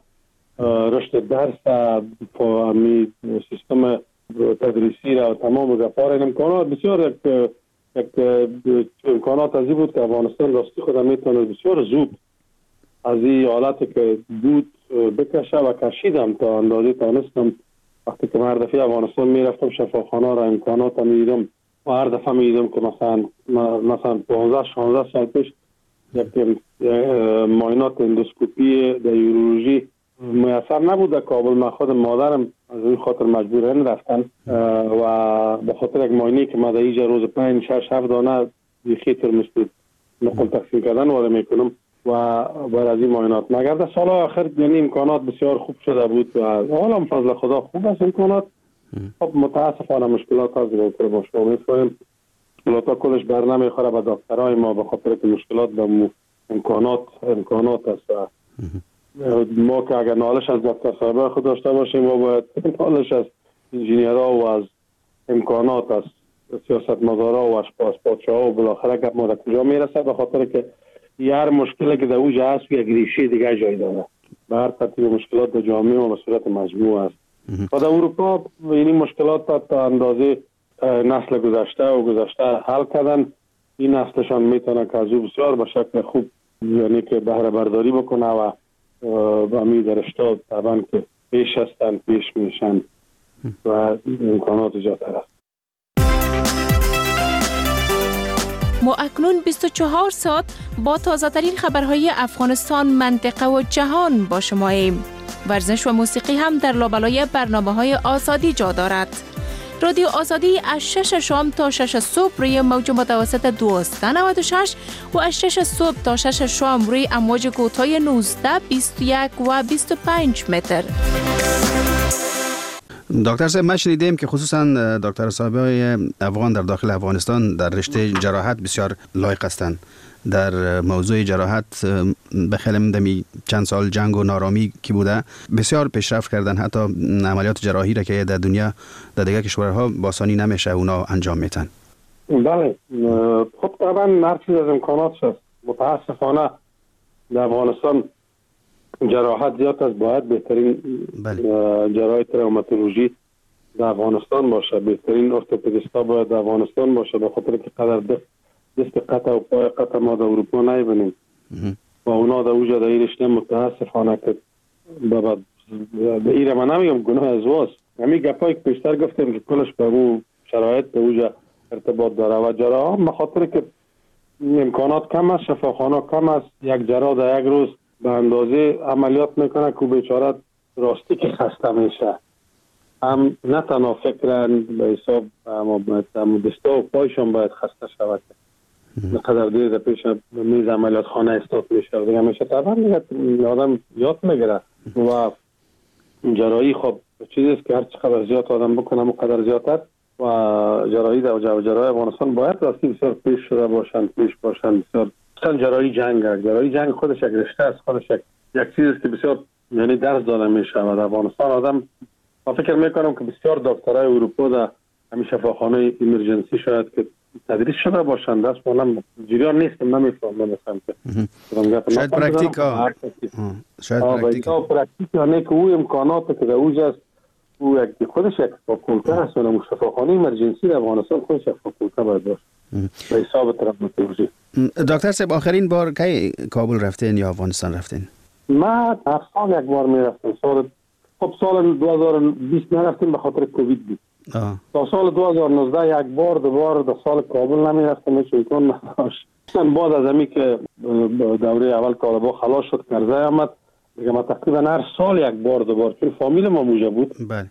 رشد درس، فهمی سیستم تدریسی را تمام گفار امکانات بسیار یک امکانات ازی بود که افغانستان راستی خود میتونه بسیار زود از این حالت که بود بکشه و کشیدم تا اندازه تانستم. وقتی که من هر دفعه افغانستان میرفتم شفاخانه را امکانات میدیدم و هر دفعه میدیدم که مثلا 15-16 سال پیش یک معاینات اندوسکوپی در یورولوژی میسر نبود در کابل. من خود مادرم از این خاطر مجبور این رفتن و به خاطر یک معاینه که من در اینجا روز 5-6-7 دانه خیتر مثل نقل تقسیم کردن وارد میکنم و بر از این معاینات مگر در سال آخر یعنی امکانات بسیار خوب شده بود و حالا فضل خدا خوب است امکانات. خب متاسفانه مشکلات هست که با شما میفهمیم مشکلات کلش بر نمیخوره به دکترای ما به خاطر که مشکلات به امکانات است. ما که اگر نالش از دکتر صاحب خود داشته باشیم ما باید نالش از انجینیرها و از امکانات از سیاستمدارا و از پادشاها و بالاخره که ما در کجا میرسه به خاطر که هر مشکلی که در اوجه هست یک ریشه دیگه جای داره. به هر ترتیب مشکلات در جامعه و به صورت مجموع است و در اروپا این مشکلات تا اندازه نسل گذشته حل کردن. این نسلشان میتونه که از او بسیار به شکل خوب یعنی که بهره برداری بکنه و امی درشتا طبعا که پیش هستن پیش میشن و امکانات زیادتر است. ما اکنون 24 ساعت با تازه ترین خبرهای افغانستان، منطقه و جهان با شماییم. ورزش و موسیقی هم در لابلای برنامه‌های آزادی جا دارد. رادیو آزادی از 6 شام تا 6 صبح روی موج متوسط 1296 و از 6 صبح تا 6 شام روی امواج کوتاه 19، 21 و 25 متر. دکتر صاحب ما شنیدیم که خصوصا دکتر صاحبای افغان در داخل افغانستان در رشته جراحت بسیار لایق هستند. در موضوع جراحت بخیلم دمی چند سال جنگ و نارامی که بوده بسیار پیشرفت کردن، حتی عملیات جراحی را که در دنیا در دیگر کشورها با آسانی نمیشه اونا انجام میتن. بله خب طبعا هر چیز از امکانات شد. متاسفانه در افغانستان جراحت زیاد از باید بهترین جراحی تروماتولوژی در افغانستان باشه، بهترین ارتوپدیستا باید در افغانستان باشه به خاطر که قدر دست قطع و پای قطع ما در اروپا نمیبینیم و اونا در اوجا در این رشته متاسفانه که به ایره من نمیگم گناه ازواست همین گپایی که پیشتر گفتیم که کلش به او شرایط در اوجا ارتباط داره و جراح به خاطر که امکانات کم است، شفاخانه کم است، یک جراح در یک روز به اندازه عملیات میکنه که بیچاره راستی که خسته میشه هم نه تنها فکرن به حساب اما دستا و پایشان باید خسته شود. نقدر دیر پیش میز عملیات خانه استاد میشه دیگه میشه طبعا دیگه آدم یاد میگیره و جراحی خب چیزی است که هر چقدر زیاد آدم بکنه اونقدر زیادتر و جراحی در جراحی افغانستان باید راستی بسیار پیش شده باشند بسیار مثلا جراحی جنگ خودش یک رشته است، خودش یک چیزی است که بسیار یعنی درس داده میشه و در افغانستان آدم ما فکر میکنم که بسیار دکترای اروپا در همین شفاخانه ایمرجنسی شاید که تدریس شده باشند. دست منم جریان نیستم نمیفهمم مثلا شاید پرکتیک یعنی که او امکانات که در اوجاست او یک خودش یک فاکولته هست و شفاخانه ایمرجنسی در افغانستان خودش یک فاکولته باید باشه به حساب تروماتولوژی. دکتر صاحب آخرین بار کی کابل رفتین یا افغانستان رفتین؟ ما هر سال یک بار میرفتم. سال 2020 نرفتیم به خاطر کووید بود. تا سال 2019 یک بار دوباره در سال کابل نمیرفتم چون نداشت. بعد از همی که دوره اول طالبا خلاص شد کرزی آمد دیگه ما تقریبا هر سال یک بار دوباره چون فامیل ما موجه بود. بله.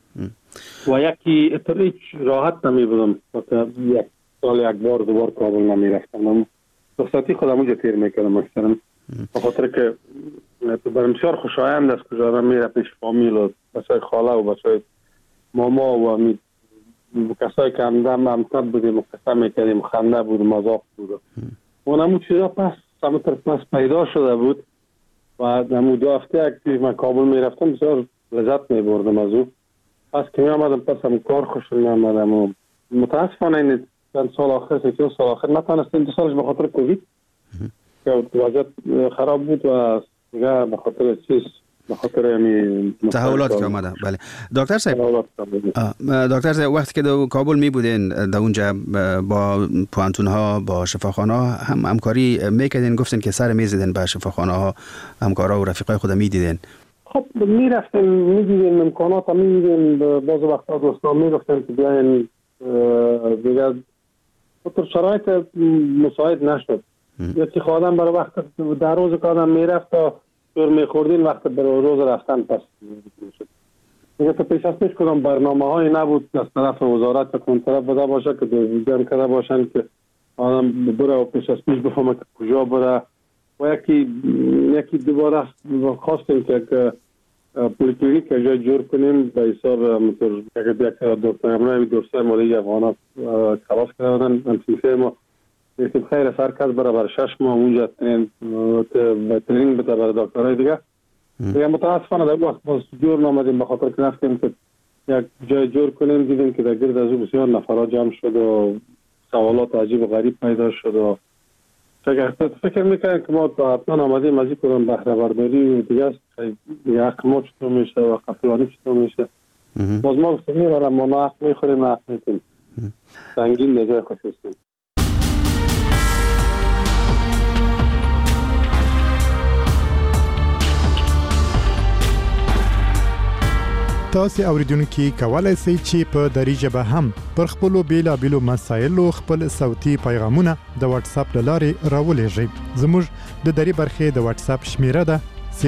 و یکی هیچ راحت نمی بودم یک سال یک بار دوباره کابل نمیرفتم. رخصتی خودم اونجا تیر میکردم اکثرا به خاطر که برام بسیار خوشایند است که آدم میره پیش فامیل و بچهای خاله و بچهای ماما و کسایی که همتر بودیم و قصه میکردیم خنده بود مذاق بود و نمو چیزا پس پیدا شده بود و نمو 2 هفته که من کابل میرفتم بسیار لذت میبردم از او. پس که می آمدم پس هم کار خوش می آمدم و متاسفانه این چند سال آخر 3 سال آخر نتانستیم 2 سالش به خاطر کووید که وضعیت خراب بود و دیگه به خاطر چیز به خاطر یعنی تحولات که آمده. بله دکتر صاحب وقتی که در کابل می بودین در اونجا با پوانتون ها با شفاخانه ها هم همکاری میکردین گفتین که سر میزدین با شفاخانه ها همکارا و رفیقای خود میدیدین؟ خب میرفتیم میدیدیم امکانات هم میدیدیم بعض وقتا دوستان میگفتن که بیاین دیگه خاطر شرایط مساعد نشد یکی خودم برای وقت در روز که آدم میرفت تا دور میخوردین وقت برای روز رفتن پس میشد دیگه تا پیش از پیش کدام برنامه های نبود از طرف وزارت کن طرف بوده باشه که جمع کرده باشن که آدم بره و پیش از پیش بفهمه که کجا بره و یکی دوباره خواستیم که پولیکلینیک که جای جور کنیم به حساب همونطور یک دکتر امنای دوستای مالی افغانات خلاص کرده بودن انتیفه ما یکیم خیر سرکز برای 6 ماه اونجا ترینگ بده برای دکترهای دیگه متاسفانه در وقت باز جور نامدیم به خاطر که رفتیم که یک جای جور کنیم دیدیم که در گرد از او بسیار نفرات جمع شد و سوالات عجیب و غریب پیدا شد و فکر میکنم که ما تا حتما آمدیم از این کدام بهره برداری و دیگه حق ما چطور میشه و قفلانی چطور میشه باز ما گفتیم میبرم ما نه حق میخوریم نه حق میتیم سنگین نجای خوشستیم. تاسو اوریدونکو کولای شئ چې په دری ژبه هم پر خپل بیلابیلو مسایلو خپل صوتي پیغامونه د واتس اپ لارې راولېږئ. زموږ د دری برخې د واتس اپ شمیره ده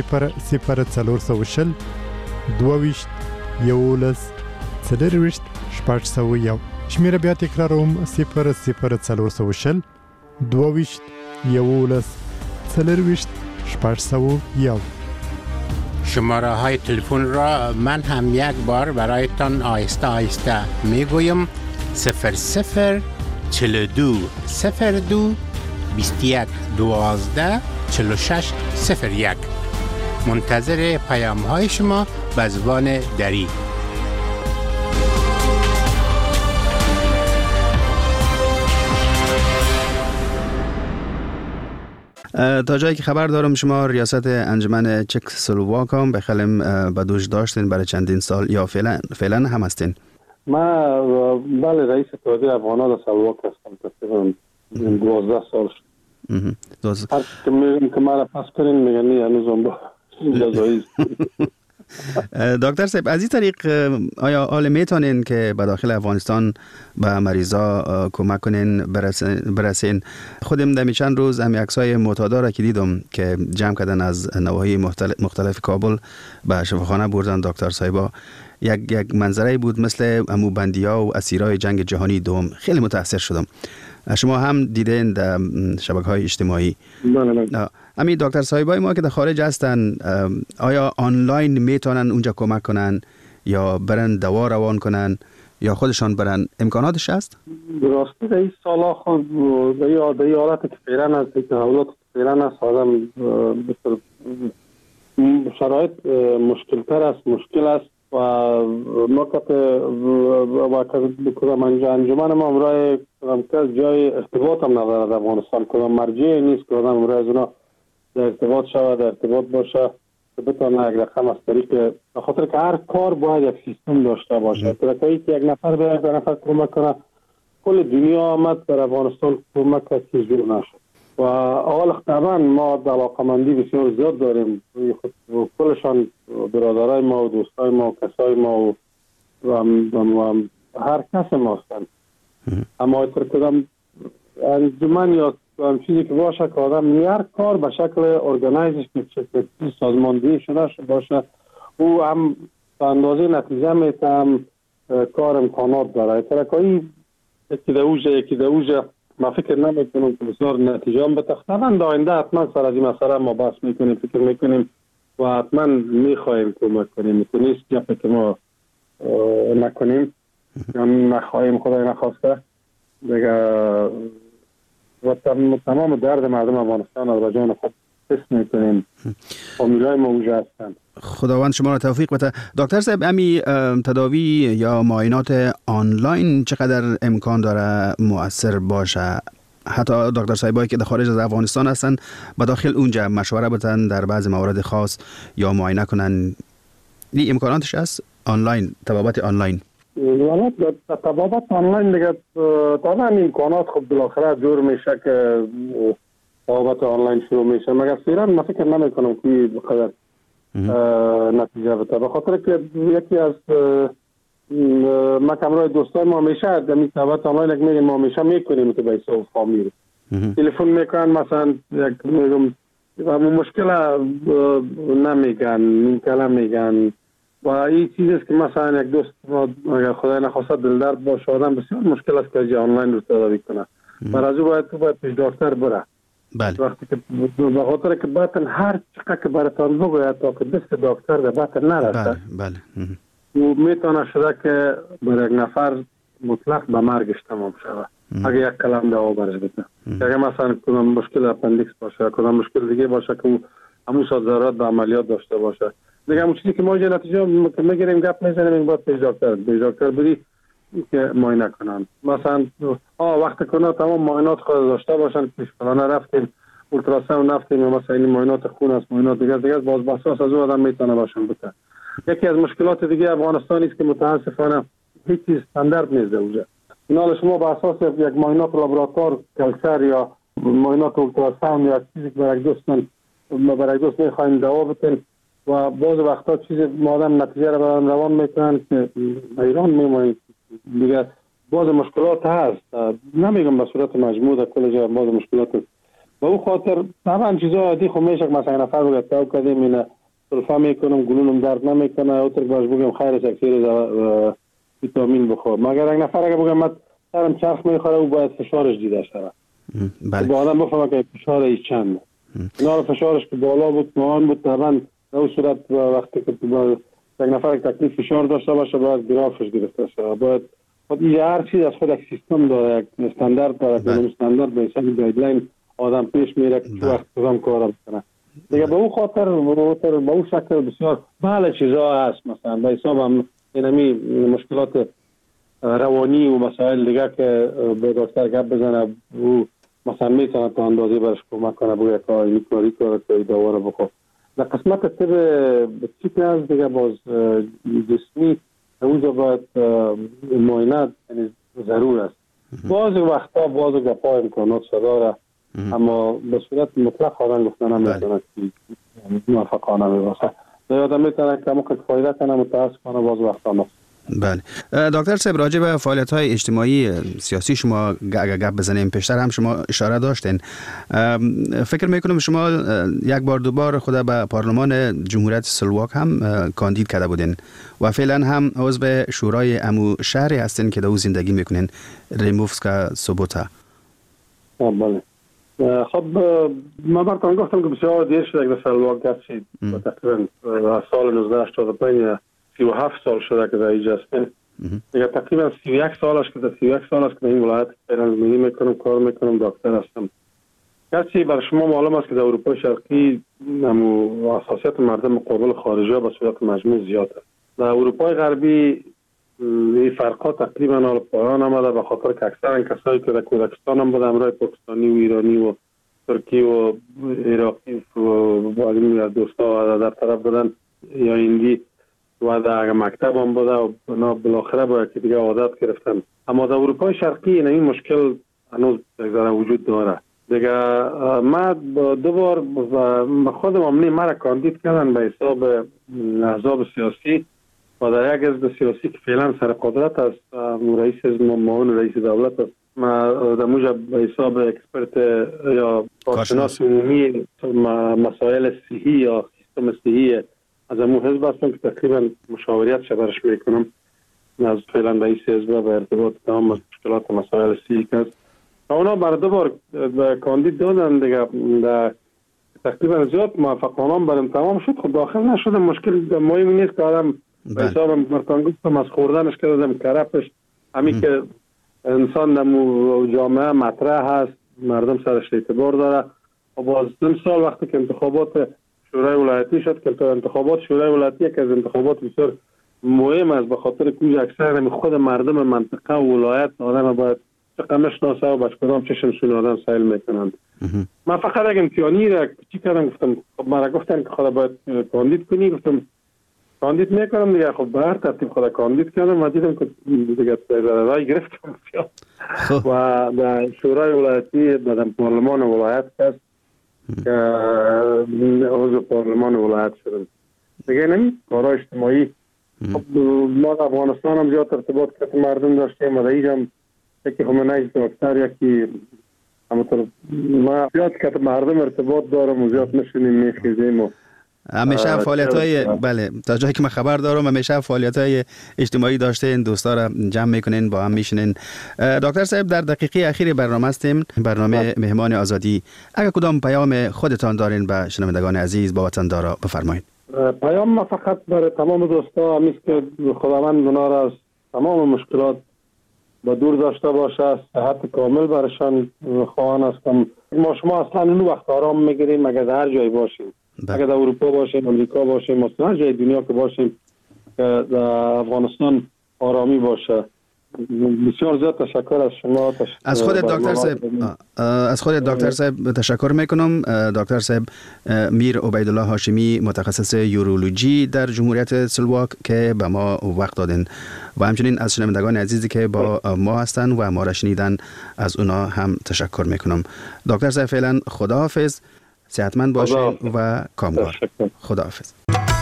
00420 22 11 40 601. شمیره بیا تکراروم 00420 22 11 40 601. شماره های تلفن را من هم یک بار برایتان آهسته آهسته میگویم 00 42 02 21 12 46 01. منتظر پیام های شما به زبان دری. تا جایی که خبر دارم شما ریاست انجمن چکسلواک هم بخلم به دوش داشتین برای چندین سال یا فعلا هم هستین؟ من بله رئیس اتحادیه افغان‌ها در سلواک هستم تقریبا 12 سال شد. هر که میگم که من پس کنین میگن هنوز جزایی. دکتر صاحب از این طریق آیا حال میتونین که به داخل افغانستان به مریضا کمک کنین برسین؟ خودم در چند روز هم عکسای معتادا را که دیدم که جمع کردن از نواحی مختلف کابل به شفاخانه بردن دکتر صاحبا یک منظره بود مثل امو بندی‌ها و اسیرای جنگ جهانی دوم. خیلی متاثر شدم. شما هم دیدین در شبکه‌های اجتماعی؟ بله. امی دکتر صاحبای ما که در خارج هستن، آیا آنلاین میتونن اونجا کمک کنن یا برن دوا روان کنن یا خودشان برن؟ امکاناتش هست؟ درسته در این سالا خود در این حالت که فعلا از تحولات فعلا از آدم شرایط مشکل است و ما که کدام انجمن ما امرای کدام جای ارتباط هم نداره در افغانستان، کدام مرجع نیست که آدم امرای از اونا در ارتباط شود، در ارتباط باشه که بتونه یک رقم از طریق، بخاطر که هر کار باید یک سیستم داشته باشه. طریقی که یک نفر به یک نفر کمک کنه، کل دنیا آمد در افغانستان کمک که جور نشد و اول طبعا ما علاقمندی بسیار زیاد داریم، کلشان برادرای ما و دوستای ما و کسای ما و هر کس ما هستند. اما اگر کدام انجمن یا چیزی که باشه که آدم هر کار به شکل ارگانایزش که سازماندهی شده باشه، او هم به اندازه نتیجه میتم کار امکانات داره. ترکایی یکی در اوجه ما فکر نمیکنم که بسیار نتیجه هم بتخت. طبعا آینده حتما سر از این مسئله ما بحث میکنیم، فکر میکنیم و حتما میخواهیم کمک کنیم. نیست گپی که ما نکنیم یا نخواهیم، خدای نخواسته دیگه. و تمام درد مردم افغانستان از جان خود حس میکنیم. فامیلای ما اونجا هستند. خداوند شما را توفیق بده. دکتر صاحب، امی تداوی یا معاینات آنلاین چقدر امکان داره مؤثر باشه؟ حتی دکتر صاحبایی که در خارج از افغانستان هستن با داخل اونجا مشوره بدن در بعض موارد خاص یا معاینه کنن، این امکاناتش هست؟ آنلاین، طبابت آنلاین. ولات طبابت آنلاین دیگه طبعا امکانات خب بالاخره جور میشه که طبابت آنلاین شروع میشه، مگر فعلا من فکر نمیکنم که بقدر نتیجه بده. به خاطر که یکی از ما کمرای دوستای ما میشه در طبابت آنلاین میگیم ما میشه میکنیم که به حساب فامیل تلفن میکنن، مثلا یک میگم مشکل نمیگن، این کلام میگن و این چیزی است که مثلا یک دوست اگر خدای نخواسته دلدرد باشه آدم بسیار مشکل است که آنلاین رو تداوی کنه. بر از او باید پیش دکتر بره. بله. وقتی که به خاطر که باطن هر چقدر که براتان بگوید تا که دست دکتر در باطن نرسه، بله. و میتونه شده که بر یک نفر مطلق به مرگش تمام شود اگه یک کلام دوا برش بده. اگه مثلا کدام مشکل اپندیکس باشه، کدام مشکل دیگه باشه که همون ضرورت به عملیات داشته باشه دیگه، همون چیزی که ما نتیجه میگیریم گپ میزنیم این باید پیش دکتر بری که معاینه کنن. مثلا وقت کنه تمام معاینات خود داشته باشن، پیش فلانه رفتیم اولتراساوند رفتیم، مثلا این معاینات خون است، معاینات دیگه باز بساس از او آدم میتونه باشن بکنه. یکی از مشکلات دیگه افغانستان است که متاسفانه هیچ چیز استاندارد نیست اونجا. اینا شما به اساس یک معاینات لابراتوار کلچر یا معاینات اولتراساوند یا چیزی که برای دوست میخواین دوا بدین و بعض وقتا چیز آدم نتیجه رو برام روان میکنن که ایران میمونید دیگه. بعض مشکلات هست، نمیگم به صورت مجموع در کل جا بعض مشکلات هست. به او خاطر طبعا چیزا عادی خب میشه مثلا نفر بگه تاو کردیم اینه سلفا میکنم گلونم درد نمیکنه اوتر باش بگم خیرش یک سری ویتامین بخور، مگر یک نفر اگه بگم من سرم چرخ میخوره او باید فشارش دیده شده. بله. با آدم بفهمه که فشار ایش چنده. اینا فشارش که بالا بود معان بود طبعا در اون صورت وقتی که یک نفر یک تکلیف فشار داشته باشه باید گرافش گرفته شده. باید خود هر چیز از خود یک سیستم داره، یک استاندارد داره که اون استاندارد به حساب گایدلاین آدم پیش میره که چه وقت کدام کار بکنه دیگه. به اون خاطر به اون شکل بسیار بله چیزا هست، مثلا به حساب هم اینمی مشکلات روانی و مسائل دیگه که به دکتر گپ بزنه او مثلا میتونه تا اندازه برش کمک کنه بگه که این کاری که دوا رو بخور. در قسمت طب چیزی از دیگه باز جسمی اونجا باید معاینات یعنی ضرور است. بعضی وقتا بعضی گپا امکانات داره اما به صورت مطلق آدم گفتن نمیتونه که موفقانه میباشه. یادم میتونه که موقع فایده کنه متاسفانه بعضی وقتا بله دکتر صاحب، راجع به فعالیت‌های اجتماعی سیاسی شما اگر گپ بزنیم، پیشتر هم شما اشاره داشتین. فکر میکنم شما یک بار دوبار خود به پارلمان جمهوریت سلواک هم کاندید کرده بودین و فعلا هم عضو شورای امو شهری هستین که در او زندگی میکنین، ریموفسکا سوبوتا. بله. خب من براتون گفتم که بسیار دیر شده که سلواک هستید. تقریبا سال 1985 37 سال شده که در اینجا هستیم. دیگه تقریبا 31 سال است که در این ولایت پیرانزمینی میکنم، کار میکنم، دکتر هستم. گرچه برای شما معلوم است که در اروپای شرقی حساسیت مردم مقابل خارجی ها به صورت مجموع زیاد است. در اروپای غربی این فرقات تقریبا حال پایان آمده، به خاطر که اکثر کسایی که در کودکستان هم بود، همراه پاکستانی و ایرانی و ترکی و عراقی و دوستا در طرف بودن یا هندی و در مکتب هم بوده و بالاخره باید که دیگه عادت گرفتن. اما در اروپای شرقی این مشکل هنوز وجود داره. دیگه ما دو بار خودم امنی مرا کاندید کردن به حساب احزاب سیاسی و در یک حزب سیاسی که فعلا سر قدرت است، رئیس حزب معاون رئیس دولت است. ما در موجب به حساب اکسپرت یا کارشناس عمومی مسائل صحی یا سیستم صحی از امو حزب هستم که تقریبا مشاوریت شبرش میکنم از فعلا رئیس حزب به ارتباط تمام مشکلات مسائل صحی که است. اونا برای دو بار کاندید دادن دیگه، تقریبا زیاد موفقانه برام تمام شد. خب داخل نشدم، مشکل مهمی نیست که آدم به حساب مرتان گفتم از خوردنش کردم کرپش، همین که انسان در جامعه مطرح هست، مردم سرش اعتبار داره. و باز 2 سال وقتی که انتخابات شورای ولایتی شد که انتخابات شورای ولایتی که از انتخابات بسیار مهم است، به خاطر که اکثر خود مردم منطقه و ولایت آدم باید چقدر شناسه و باش کدام چشمشون آدم سایل میکنند. من فقط یک امتحانی را چی کردم، گفتم خب مرا گفتن که خدا باید کاندید کنی، گفتم کاندید میکنم دیگه. خب به هر ترتیب خدا کاندید کردم و دیدم که دیگه رای گرفتم و در شورای ولایتی در پارلمان ولایت هست که عضو پارلمان ولایت شدم دیگه. نمی کارهای اجتماعی خب ما در افغانستان هم زیاد ارتباط که مردم داشتیم و در اینجا هم یکی خمینی دکتر یکی همونطور ما زیاد که مردم ارتباط دارم و زیاد نشونیم میخیزیم و همیشه فعالیت‌های بله تا جایی که من خبر دارم همیشه فعالیت‌های اجتماعی داشتین، دوستا را جمع میکنین، با هم میشینین. دکتر صاحب در دقیقه اخیر برنامه هستیم، برنامه مهمان آزادی. اگر کدام پیام خودتان دارین به شنوندگان عزیز با وطندارا بفرمایید. پیام ما فقط برای تمام دوستا همیست که خداوند اونا را از تمام مشکلات با دور داشته باشه، صحت کامل برشان خواهان هستم. ما شما اصلا اون وقت آرام میگیریم اگر در هر جای باشیم، اگر در اروپا باشیم، امریکا باشیم، اصلا هر جای دنیا که باشیم که در افغانستان آرامی باشه. بسیار زیاد تشکر از شما. از خود دکتر صاحب تشکر میکنم. دکتر صاحب میر عبیدالله هاشمی، متخصص یورولوژی در جمهوریت سلواک که به ما وقت دادن و همچنین از شنوندگان عزیزی که با ما هستن و ما را شنیدن از اونا هم تشکر میکنم. دکتر صاحب فعلا خداحافظ، صحتمند باشین و کامگار. خداحافظ.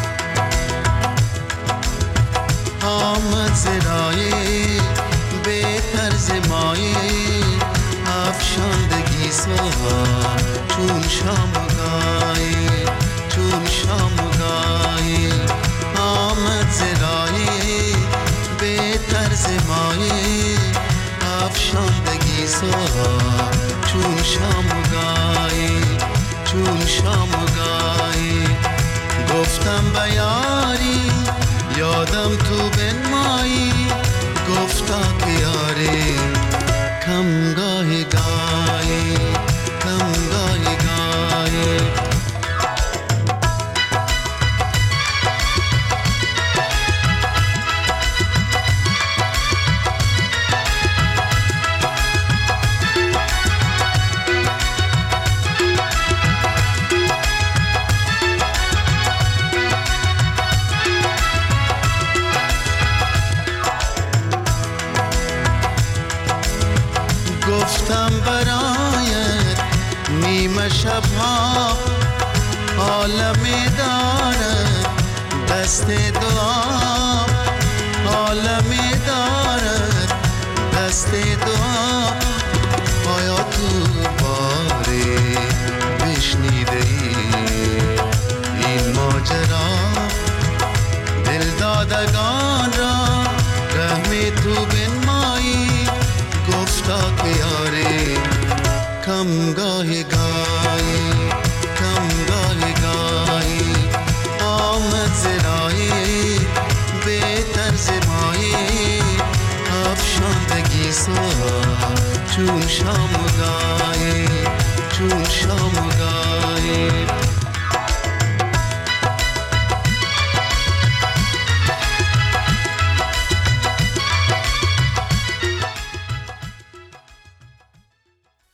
آمد زرای بهتر زمایی افشاندگی سوها چون شامگاهی آمد زرای بهتر زمایی افشاندگی سوها چون شامگاهی گفتم بیاری یادم تو بنمایی، گفتا که یاری کم گاهی گاهی گفتم برایت نیمه شبها عالمی دارد دست دعا عالمی دارد دست دعا. آیا تو باری بشنیده ای این ماجرا؟ دل دادگان را رحمی تو بنمایی، گفتا که یاری کم گاهی گاهی کم گاهی گاهی آمد زرایی بهتر زمایی افشاندگی سا چون شام و گاهی چون